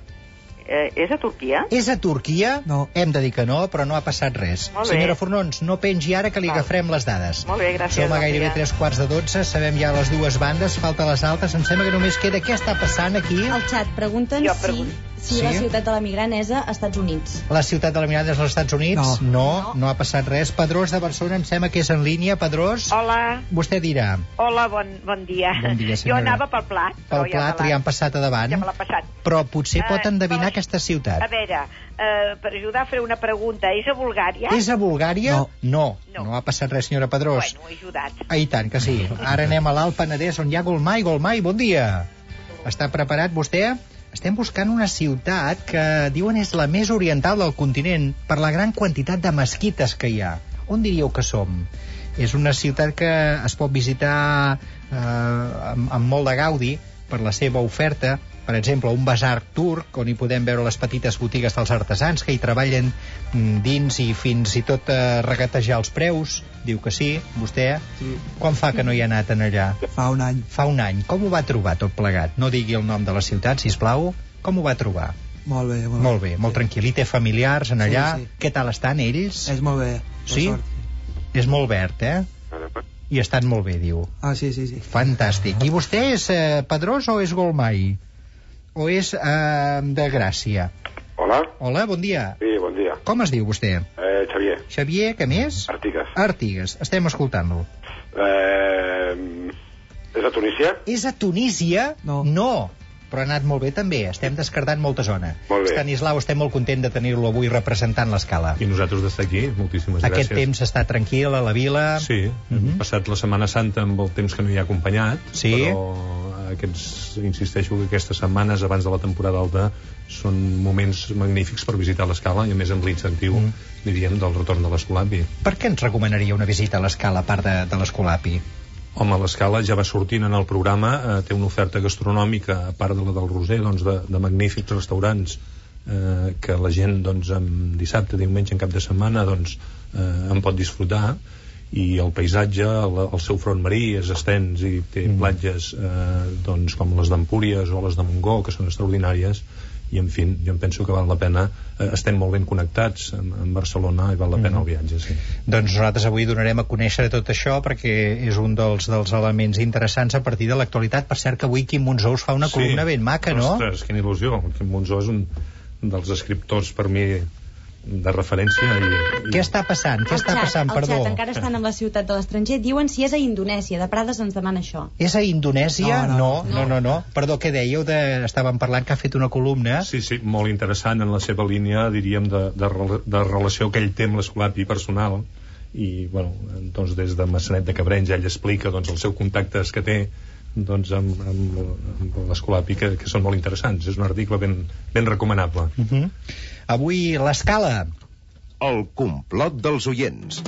eh, és a Turquia? És a Turquia? No. Hem de dir que no, però no ha passat res. Molt bé. Senyora Fornons, no pengi ara que li agafarem les dades. Molt bé, gràcies. Som a bon gairebé dia. tres quarts de dotze, sabem ja les dues bandes, falta les altres, em sembla que només queda què està passant aquí. Al xat pregunten Jo si, pregunto. si Sí? la ciutat de l'emigrant és a Estats Units. La ciutat de la mirada és als Estats Units? No. no, no ha passat res. Pedrós de Barcelona, em sembla que és en línia. Pedrós, Hola, vostè dirà. hola, bon, bon dia. Bon dia, Jo senyora. anava pel plat. però Pel ja plat me li l'ha- han passat a davant, Ja me l'ha passat. però potser pot Eh, endevinar però- aquesta ciutat. A veure, eh, per ajudar a fer una pregunta, és a Bulgària? És a Bulgària? No. No, no, no ha passat res, senyora Pedrós. Bueno, he ajudat. Ah, i tant que sí. Ara anem a l'Alt Penedès, on hi ha Golmai. Golmai, bon dia. Està preparat vostè? Estem buscant una ciutat que diuen és la més oriental del continent per la gran quantitat de mesquites que hi ha. On diríeu que som? És una ciutat que es pot visitar eh, amb, amb molt de gaudi per la seva oferta. Per exemple, un basar turc on hi podem veure les petites botigues dels artesans que hi treballen mm, dins i fins i tot eh, regatejar els preus. Diu que sí, vostè. Sí. Quan fa que no hi ha anat en allà? Fa un any. Fa un any. Com ho va trobar tot plegat? No digui el nom de la ciutat, sisplau. Com ho va trobar? Molt bé, molt, Molt bé, molt tranquil. I té familiars en allà? Sí, sí. Què tal estan ells? És molt bé. per Sí? sort. És molt verd, eh? I estan molt bé, diu. Ah, sí, sí, sí. Fantàstic. I vostè és eh, Pedrós o és Golmai? O és eh, de Gràcia? Hola. Hola, bon dia. Sí, bon dia. Com es diu vostè? Eh, Xavier. Xavier, què més? Artigues. Artigues. Estem escoltant-lo. Eh, és a Tunísia? És a Tunísia? No. No. Però ha anat molt bé també, estem descartant molta zona. Molt bé. Estanislau, estem molt content de tenir-lo avui representant l'Escala. I nosaltres d'estar aquí, moltíssimes Aquest gràcies. temps està tranquil a la vila. Sí, hem Mhm. passat la Setmana Santa amb el temps que no hi ha acompanyat, Sí. però aquests, insisteixo que aquestes setmanes abans de la temporada alta són moments magnífics per visitar l'Escala i a més amb l'incentiu, Mm. diríem, del retorn de l'Escolapi. Per què ens recomanaria una visita a l'Escala a part de, de l'Escolapi? Home, l'Escala ja va sortint en el programa, eh, té una oferta gastronòmica, a part de la del Roser, doncs, de, de magnífics restaurants eh, que la gent doncs, en dissabte, diumenge, en cap de setmana doncs, eh, en pot disfrutar, i el paisatge, el, el seu front marí és extens i té mm. platges eh, doncs, com les d'Empúries o les de Montgó, que són extraordinàries, i en fi, jo em penso que val la pena, eh, estem molt ben connectats amb, amb Barcelona i val la pena Mm. el viatge, sí. Doncs nosaltres avui donarem a conèixer tot això perquè és un dels, dels elements interessants a partir de l'actualitat. Per cert que avui Quim Monzó us fa una columna ben maca, no? Ostres, quina il·lusió. Quim Monzó és un dels escriptors per mi de referència i, i... Què està passant? Què El està xat, passant? el Perdó. xat, encara estan amb la ciutat de l'estranger. Diuen si és a Indonèsia. De Prades ens demana això. És a Indonèsia? No, No, no, no, no. Perdó, què dèieu? De... Estàvem parlant que ha fet una columna. Sí, sí, molt interessant en la seva línia, diríem, de, de, rela- de relació que ell té amb l'Escolapi personal, i, bueno, doncs des de Massanet de Cabrenys ell explica doncs, els seus contactes que té doncs, amb, amb, amb l'Escolapi, que, que són molt interessants. És un article ben, ben recomanable. Uh -huh. Avui l'Escala. El complot dels oients.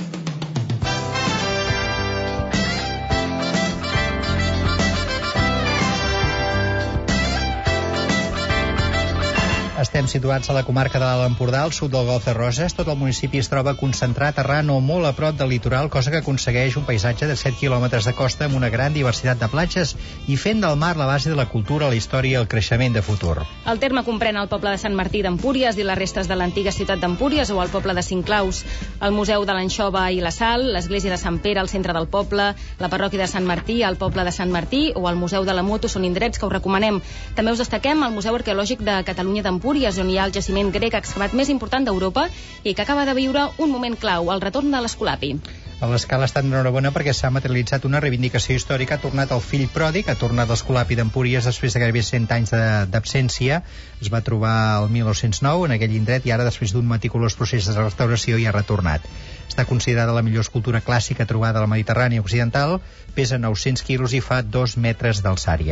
Estem situats a la comarca de l'Alt Empordà, al sud del Golf de Roses. Tot el municipi es troba concentrat arran o molt a prop del litoral, cosa que aconsegueix un paisatge de set quilòmetres de costa amb una gran diversitat de platges i fent del mar la base de la cultura, la història i el creixement de futur. El terme comprèn el poble de Sant Martí d'Empúries i les restes de l'antiga ciutat d'Empúries o el poble de Cinclaus, el Museu de l'Anxova i la Sal, l'església de Sant Pere al centre del poble, la parròquia de Sant Martí, el poble de Sant Martí o el Museu de la Moto són indrets que us recomanem. També us destaquem el Museu Arqueològic de Catalunya d'Empúries, on hi ha el jaciment grec excavat més important d'Europa i que acaba de viure un moment clau, el retorn de l'Escolapi. A l'Escala està enhorabona perquè s'ha materialitzat una reivindicació històrica. Ha tornat el fill pròdig, ha tornat l'Escolapi d'Empúries després de gairebé cent anys de- d'absència. Es va trobar el mil nou-cents nou en aquell indret i ara, després d'un meticulós procés de restauració, hi ha retornat. Està considerada la millor escultura clàssica trobada al Mediterrani occidental, pesa nou-cents quilos i fa dos metres d'alçària.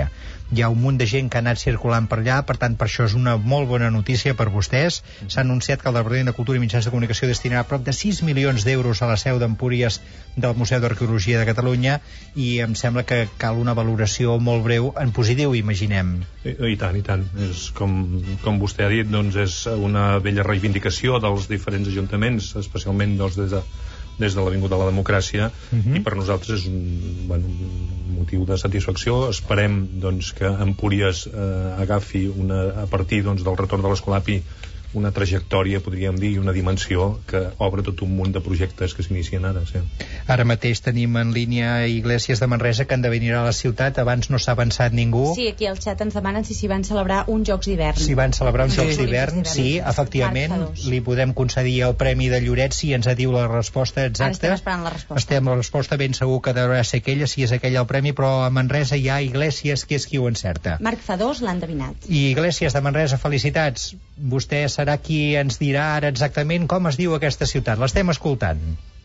hi ha un munt de gent que ha anat circulant per allà, per tant, per això és una molt bona notícia per vostès. S'ha anunciat que el Departament de Cultura i Mitjans de Comunicació destinarà prop de sis milions d'euros a la seu d'Empúries del Museu d'Arqueologia de Catalunya, i em sembla que cal una valoració molt breu en positiu, imaginem. I, i tant, i tant. És com, com vostè ha dit, doncs és una vella reivindicació dels diferents ajuntaments, especialment doncs, des de des de l'Avinguda de la Democràcia, uh-huh. i per nosaltres és un, bueno, un motiu de satisfacció. Esperem doncs, que Empúries eh, agafi una, a partir doncs, del retorn de l'Escolapi una trajectòria, podríem dir, i una dimensió que obre tot un munt de projectes que s'inicien ara. Sí. Ara mateix tenim en línia Iglesias de Manresa, que endevinirà la ciutat. Abans no s'ha avançat ningú. Sí, aquí al xat ens demanen si s'hi van celebrar uns Jocs d'hivern. Si van celebrar uns sí. Jocs d'hivern, sí, efectivament. Li podem concedir el Premi de Lloret si ens diu la resposta exacta. Ara estem esperant la resposta. Estem la resposta, ben segur que deurà ser aquella, si és aquella el premi, però a Manresa hi ha Iglesias, que és qui ho encerta. Marc Fadós l'ha endevinat. I Iglesias de Manresa, felicitats. Vostè serà qui ens dirà ara exactament com es diu aquesta ciutat. L'estem escoltant.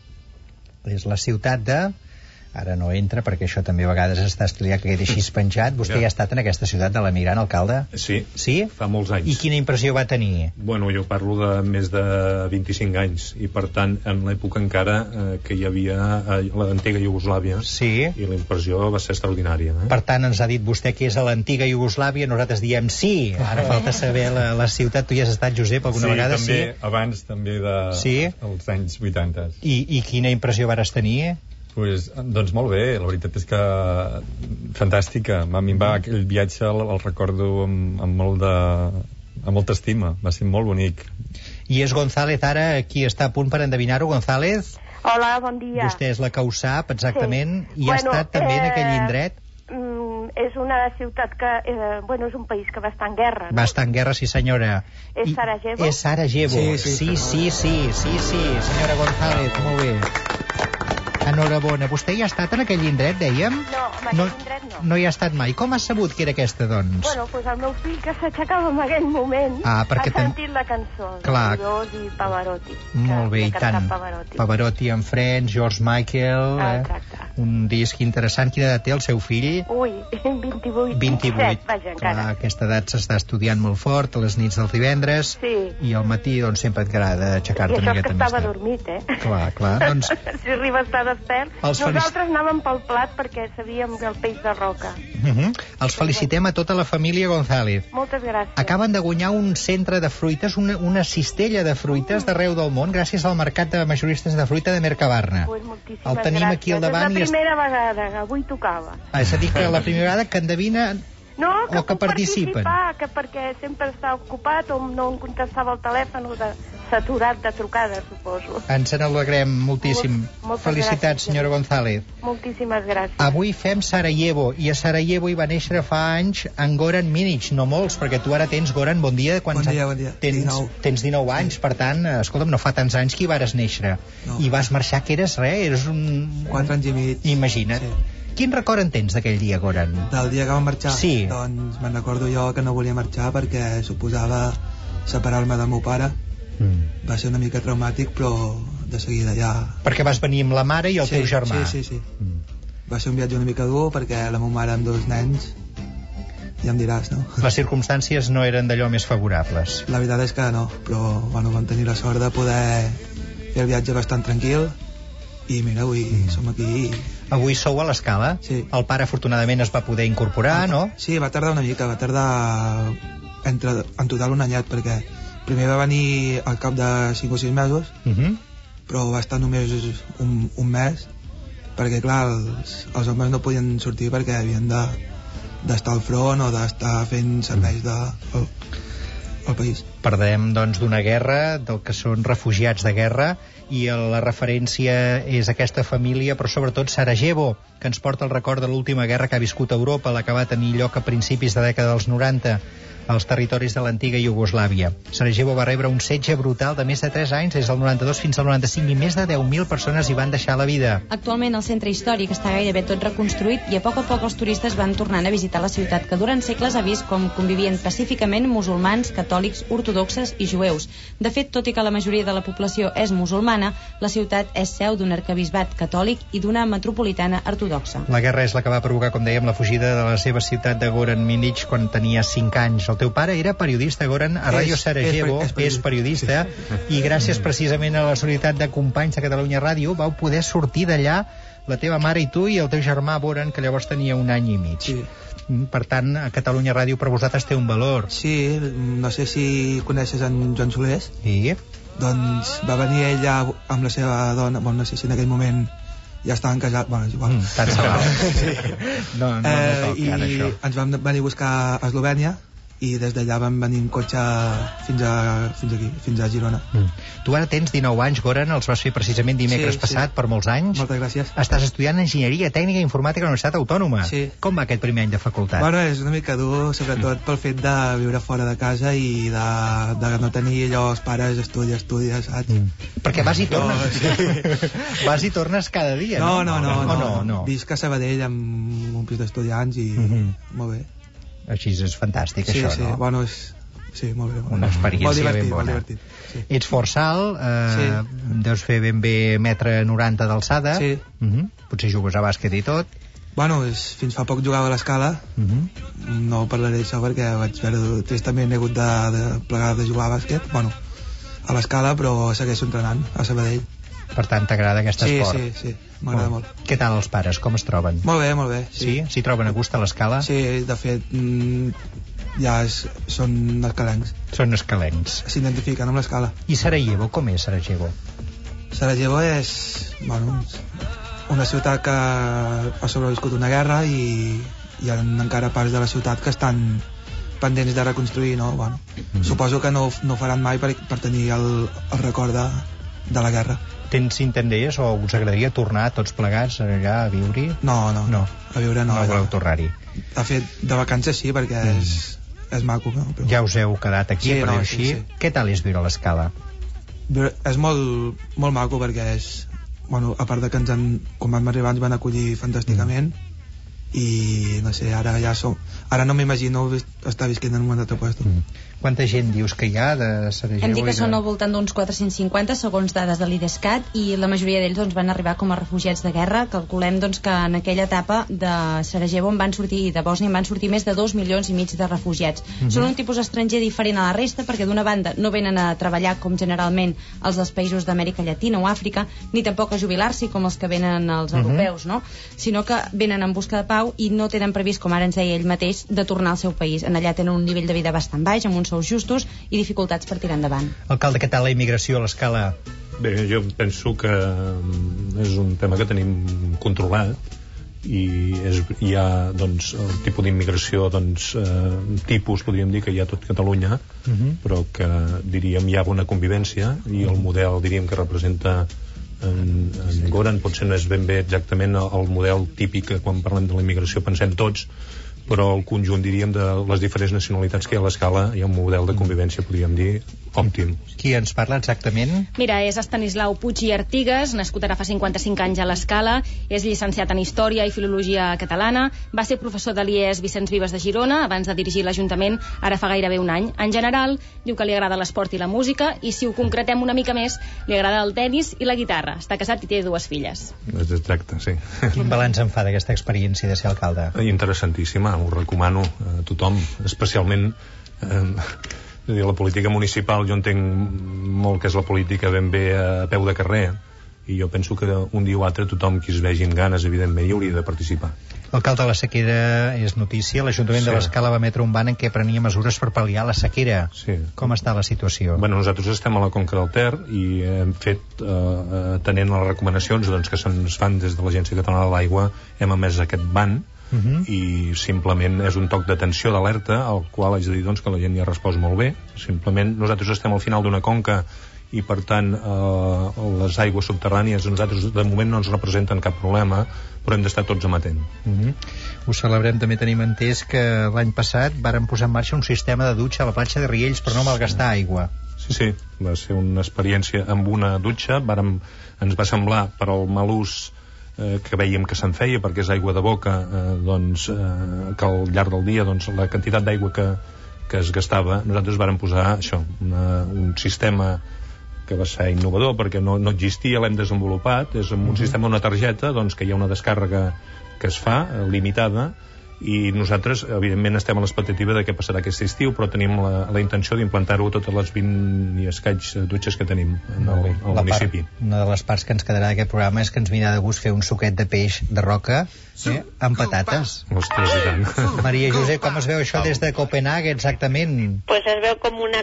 És la ciutat de... Ara no entra, perquè això també a vegades està estudiat que quedi així penjat. Vostè ja ha estat en aquesta ciutat de l'emigrant, alcalde? Sí, sí, fa molts anys. I quina impressió va tenir? Bueno, jo parlo de més de vint-i-cinc anys, i per tant, en l'època encara eh, que hi havia eh, l'antiga Iugoslàvia, sí. i la impressió va ser extraordinària. Eh? Per tant, ens ha dit vostè que és a l'antiga Iugoslàvia, nosaltres diem sí. Ara falta saber la, la ciutat. Tu hi has estat, Josep, alguna sí, vegada? També, sí, abans també de, sí? als anys vuitanta. I, I quina impressió vares tenir? Pues, doncs molt bé, la veritat és que fantàstica. A mi va, aquell viatge el, el recordo amb, amb, molt de, amb molta estima, va ser molt bonic. I és González ara qui està a punt per endevinar-ho. González? Hola, bon dia. Vostè és la que ho sap exactament, sí. I ha bueno, estat també eh, en aquell indret? Mm, és una ciutat que, eh, bueno, és un país que va estar en guerra, no? Va estar en guerra, sí senyora. És I, Sarajevo? És Sarajevo, sí sí sí, sí, sí, sí, sí, senyora González, molt bé. Enhorabona. Vostè hi ha estat en aquell indret, dèiem? No, en aquell no, indret no. No hi ha estat mai. Com has sabut que era aquesta, doncs? Bueno, doncs pues el meu fill, que s'aixecava en aquell moment, ah, ha sentit ten... la cançó Clar. de Dolors i Pavarotti. Molt bé, i tant. Pavarotti. Pavarotti en Friends, George Michael... Ah, eh? Un disc interessant. Quina edat té el seu fill? Ui, vint-i-vuit. vint-i-vuit. Vaja, encara. Clar, aquesta edat s'està estudiant molt fort, a les nits del divendres, sí. I al matí, doncs, sempre et agrada aixecar-te una miqueta més tard. I això que estava dormit, eh? Clar, clar. Doncs... si arriba a estar despert... Els Nosaltres anàvem pel plat perquè sabíem que el peix de roca. Uh -huh. Els felicitem a tota la família González. Moltes gràcies. Acaben de guanyar un centre de fruites, una, una cistella de fruites mm. d'arreu del món, gràcies al mercat de majoristes de fruita de Mercabarna. Pues el tenim gràcies. aquí al davant. És la primera i es... vegada, avui tocava. Ah, és a dir, que la primera vegada que endevina... No, que, o que participen. Que perquè sempre està ocupat o no em contestava el telèfon o de saturat de trucades, suposo. Ens n'alegrem moltíssim. Molt, felicitats, gràcies, senyora González. Moltíssimes gràcies. Avui fem Sarajevo, i a Sarajevo hi va néixer fa anys en Goran Minic, no molts, perquè tu ara tens, Goran, bon dia. Bon dia, bon dia. Tens dinou, tens dinou anys, per tant, escolta'm, no fa tants anys que hi vares néixer. No. I vas marxar, que eres res, eres un... Quatre anys i mig. Imagina't. Sí. Quin record en tens d'aquell dia, Goran? Del dia que vam marxar? Sí. Doncs me'n recordo jo que no volia marxar perquè suposava separar-me del meu pare. Mm. Va ser una mica traumàtic, però de seguida ja... Perquè vas venir amb la mare i el sí, teu germà. Sí, sí, sí. Mm. Va ser un viatge una mica dur perquè la meva mare amb dos nens, ja em diràs, no? Les circumstàncies no eren d'allò més favorables. La veritat és que no, però bueno, vam tenir la sort de poder fer el viatge bastant tranquil i mira, avui mm. som aquí i... Avui sou a l'Escala? Sí. El pare afortunadament es va poder incorporar, no? Sí, va tardar una mica, va tardar entre, en total un anyat, perquè primer va venir al cap de cinc o sis mesos, uh -huh. però va estar només un, un mes, perquè clar, els, els homes no podien sortir perquè havien de, d'estar al front o d'estar fent serveis de, al, al país. Parlem, doncs, d'una guerra, del que són refugiats de guerra, i la referència és aquesta família, però sobretot Sarajevo, que ens porta el record de l'última guerra que ha viscut a Europa, la que va tenir lloc a principis de la dècada dels noranta. als territoris de l'antiga Iugoslàvia. Sarajevo va rebre un setge brutal de més de tres anys, des del noranta-dos fins al noranta-cinc, i més de deu mil persones hi van deixar la vida. Actualment el centre històric està gairebé tot reconstruït i a poc a poc els turistes van tornant a visitar la ciutat, que durant segles ha vist com convivien pacíficament musulmans, catòlics, ortodoxes i jueus. De fet, tot i que la majoria de la població és musulmana, la ciutat és seu d'un arquebisbat catòlic i d'una metropolitana ortodoxa. La guerra és la que va provocar, com dèiem, la fugida de la seva ciutat de Goran Minic quan tenia cinc anys. El teu pare era periodista, Goran, a Ràdio Sarajevo, és, és, és periodista, i gràcies precisament a la solidaritat de companys de Catalunya Ràdio vau poder sortir d'allà, la teva mare i tu, i el teu germà Goran, que llavors tenia un any i mig. Sí. Per tant, a Catalunya Ràdio per vosaltres té un valor. Sí, no sé si coneixes en Joan Solés. Sí. Doncs va venir ella amb la seva dona, bueno, no sé si en aquell moment ja estaven casats, bueno, és igual. Mm, tant se val. Sí. No, no, no eh, toca, i ara, això. ens vam venir a buscar a Eslovènia i des d'allà vam venir en cotxe fins a, fins aquí, fins a Girona. Mm. Tu ara tens dinou anys, Goran, els vas fer precisament dimecres sí, passat, sí. per molts anys. Moltes gràcies. Estàs estudiant Enginyeria Tècnica i Informàtica a la Universitat Autònoma. Sí. Com va aquest primer any de facultat? Bueno, és una mica dur, sobretot pel fet de viure fora de casa i de, de no tenir allò, els pares, estudia, estudia, saps? Mm. Perquè vas i tornes. No, sí. Vas i tornes cada dia, no? No, no, no. no, no, no, no. Visc a Sabadell amb un pis d'estudiants i mm-hmm. molt bé. Així és fantàstic, sí, això, sí. no? Bueno, és... Sí, molt bé. Molt una experiència molt divertit, ben bona. Molt divertit, sí. Ets força alt, eh, sí. deus fer ben bé metre noranta d'alçada. Sí. Uh-huh. Potser jugues a bàsquet i tot. Bueno, és, fins fa poc jugava a l'Escala. Uh-huh. No parlaré d'això perquè vaig veure... Tristament he hagut de, de plegar de jugar a bàsquet. Bueno, a l'Escala, però segueixo entrenant a Sabadell. Per tant, t'agrada aquest sí, esport? Sí, sí, sí. M'agrada molt. molt. Què tal els pares? Com es troben? Molt bé, molt bé. Sí? S'hi sí? troben a gust a l'Escala? Sí, de fet, ja és, són escalencs. Són escalencs. S'identifiquen amb l'Escala. I Sarajevo, com és Sarajevo? Sarajevo és, bueno, una ciutat que ha sobreviscut una guerra i hi ha encara parts de la ciutat que estan pendents de reconstruir, no? Bueno, mm. Suposo que no, no faran mai per, per tenir el, el record de, de la guerra. Tens interès o us agradaria tornar tots plegats allà a viure-hi? No, no, no, a viure no. No voleu tornar-hi? De fet, de vacances sí, perquè mm. és, és maco. No? Però... Ja us heu quedat aquí, sí, però no, així. Sí, sí. Què tal és viure a l'Escala? És molt, molt maco perquè és... Bueno, a part de que ens han, quan vam arribar ens van acollir fantàsticament mm. i no sé, ara ja som... Ara no m'imagino estar visquent en un altre lloc. Mm. Quanta gent dius que hi ha de Sarajevo? Hem dit que de... són al voltant d'uns quatre-cents cinquanta segons dades de l'IDESCAT i la majoria d'ells doncs, van arribar com a refugiats de guerra. Calculem doncs, que en aquella etapa de Sarajevo en van sortir, de Bòsnia en van sortir més de dos milions i mig de refugiats. Mm-hmm. Són un tipus estranger diferent a la resta perquè d'una banda no venen a treballar com generalment els dels països d'Amèrica Llatina o Àfrica, ni tampoc a jubilar-s'hi com els que venen els mm-hmm. europeus, no? Sinó que venen en busca de pau i no tenen previst, com ara ens deia ell mateix, de tornar al seu país. En allà tenen un nivell de vida bastant baix, amb uns sous justos i dificultats per tirar endavant. Alcalde, què tal la immigració a l'Escala? Bé, jo penso que és un tema que tenim controlat i és, hi ha doncs, el tipus d'immigració doncs, eh, tipus, podríem dir que hi ha tot Catalunya, uh-huh. però que diríem hi ha bona convivència i el model diríem que representa en, en Goran potser no és ben bé exactament el model típic que quan parlem de la immigració pensem tots, però el conjunt, diríem, de les diferents nacionalitats que hi ha a l'Escala, hi ha un model de convivència, podríem dir, òptim. Qui ens parla exactament? Mira, és Estanislau Puig i Artigas, nascut ara fa cinquanta-cinc anys a l'Escala, és llicenciat en Història i Filologia Catalana, va ser professor de l'I E S Vicenç Vives de Girona, abans de dirigir l'Ajuntament, ara fa gairebé un any. En general, diu que li agrada l'esport i la música, i si ho concretem una mica més, li agrada el tenis i la guitarra. Està casat i té dues filles. Exacte, sí. Quin balanç en fa d'aquesta experiència de ser alcalde? Interessantíssima. Ho recomano a tothom, especialment eh, la política municipal. Jo entenc molt que és la política ben bé a peu de carrer i jo penso que un dia o altre tothom qui es vegi amb ganes evidentment hi hauria de participar. L'alcalde de la sequera és notícia. L'Ajuntament sí. de l'Escala va emetre un ban en què prenia mesures per pal·liar la sequera. Sí. Com està la situació? Bueno, nosaltres estem a la Conca del Ter i hem fet, eh, atenent a les recomanacions doncs, que se'ns fan des de l'Agència Catalana de l'Aigua, hem emès aquest ban. Uh-huh. I simplement és un toc d'atenció, d'alerta, al qual haig de dir doncs, que la gent hi ha respost molt bé. Simplement nosaltres estem al final d'una conca i per tant eh, les aigües subterrànies a nosaltres de moment no ens representen cap problema, però hem d'estar tots amatent. Mm-hmm. Ho celebrem, també tenim entès que l'any passat varen posar en marxa un sistema de dutxa a la platja de Riells per no malgastar aigua. Sí, sí, va ser una experiència amb una dutxa. Vàrem, ens va semblar, per al mal ús eh, que veiem que se'n feia, perquè és aigua de boca, eh, doncs, eh, que al llarg del dia doncs, la quantitat d'aigua que, que es gastava, nosaltres vàrem posar això, una, un sistema que va ser innovador perquè no, no existia, l'hem desenvolupat. És un mm-hmm. sistema, una targeta, doncs, que hi ha una descàrrega que es fa, eh, limitada, i nosaltres, evidentment, estem a l'expectativa de què passarà aquest estiu, però tenim la, la intenció d'implantar-ho a totes les vint i escaig dutxes que tenim en el, al municipi. Part, una de les parts que ens quedarà d'aquest programa és que ens vindrà de gust fer un suquet de peix de roca eh, amb patates. Ostres, i tant. Maria José, com es veu això des de Copenhague exactament? Pues es veu com una,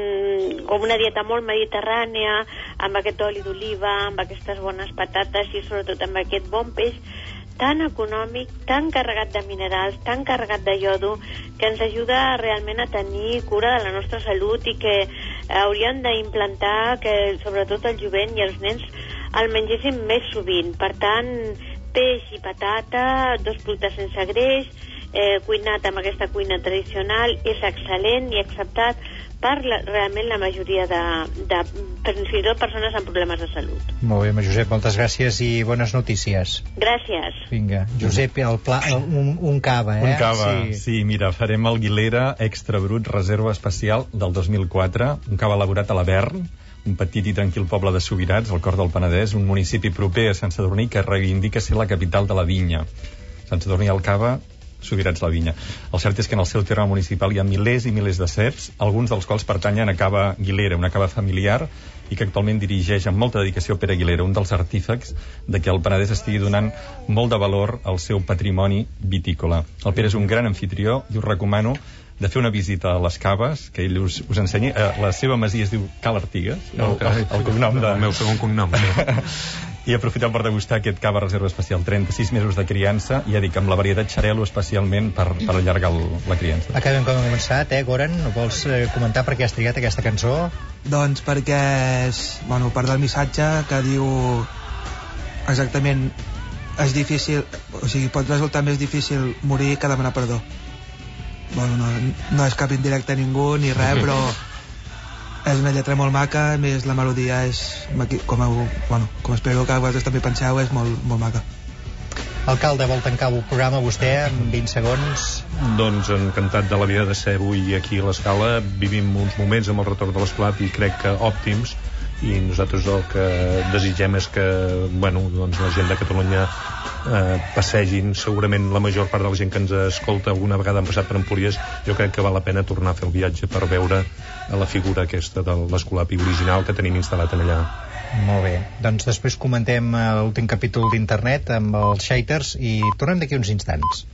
com una dieta molt mediterrània, amb aquest oli d'oliva, amb aquestes bones patates i sobretot amb aquest bon peix tan econòmic, tan carregat de minerals, tan carregat de iodo, que ens ajuda realment a tenir cura de la nostra salut i que hauríem d'implantar que sobretot el jovent i els nens el mengessin més sovint. Per tant, peix i patata, dos productes sense greix, eh, cuinat amb aquesta cuina tradicional, és excel·lent i acceptat per la, realment la majoria de, de fins i tot persones amb problemes de salut. Molt bé, Josep, moltes gràcies i bones notícies. Gràcies. Vinga, Josep, el pla, un, un cava, eh? Un cava, sí. sí. Sí, mira, farem el Guilera Extra Brut Reserva Especial del dos mil quatre, un cava elaborat a l'Avern, un petit i tranquil poble de Subirats, al cor del Penedès, un municipi proper a Sant Sadurní que reivindica ser la capital de la vinya. Sant Sadurní al cava, Subirats la vinya. El cert és que en el seu terme municipal hi ha milers i milers de ceps, alguns dels quals pertanyen a Cava Guilera, una cava familiar, i que actualment dirigeix amb molta dedicació Pere Guilera, un dels artífecs de que el Penedès estigui donant molt de valor al seu patrimoni vitícola. El Pere és un gran anfitrió i us recomano de fer una visita a les caves, que ell us, us ensenyi. Eh, la seva masia es diu Cal Artigues, no, el, el, el cognom de... El meu segon cognom. I aprofitem per degustar aquest cava reserva especial, trenta-sis mesos de criança, ja dic, amb la varietat xarel·lo especialment per, per allargar el, la criança. Acabem com hem començat, eh, Goran? Vols eh, comentar per què has triat aquesta cançó? Doncs perquè és, bueno, part del missatge que diu exactament és difícil, o sigui, pot resultar més difícil morir que demanar perdó. Bueno, no, no és cap indirecte a ningú ni res, però és una lletra molt maca, a més la melodia és, com, heu, bueno, com espero que vosaltres també penseu, és molt, molt maca. Alcalde, vol tancar el programa vostè en vint segons? Doncs encantat de la vida de ser avui aquí a l'Escala. Vivim uns moments amb el retorn de l'Esclat i crec que òptims, i nosaltres el que desitgem és que, bueno, doncs la gent de Catalunya eh, passegin. Segurament la major part de la gent que ens escolta alguna vegada han passat per Empúries. Jo crec que val la pena tornar a fer el viatge per veure la figura aquesta de l'Escolapi original que tenim instal·lat en allà. Molt bé, doncs després comentem l'últim capítol d'internet amb els Shiters i tornem d'aquí uns instants.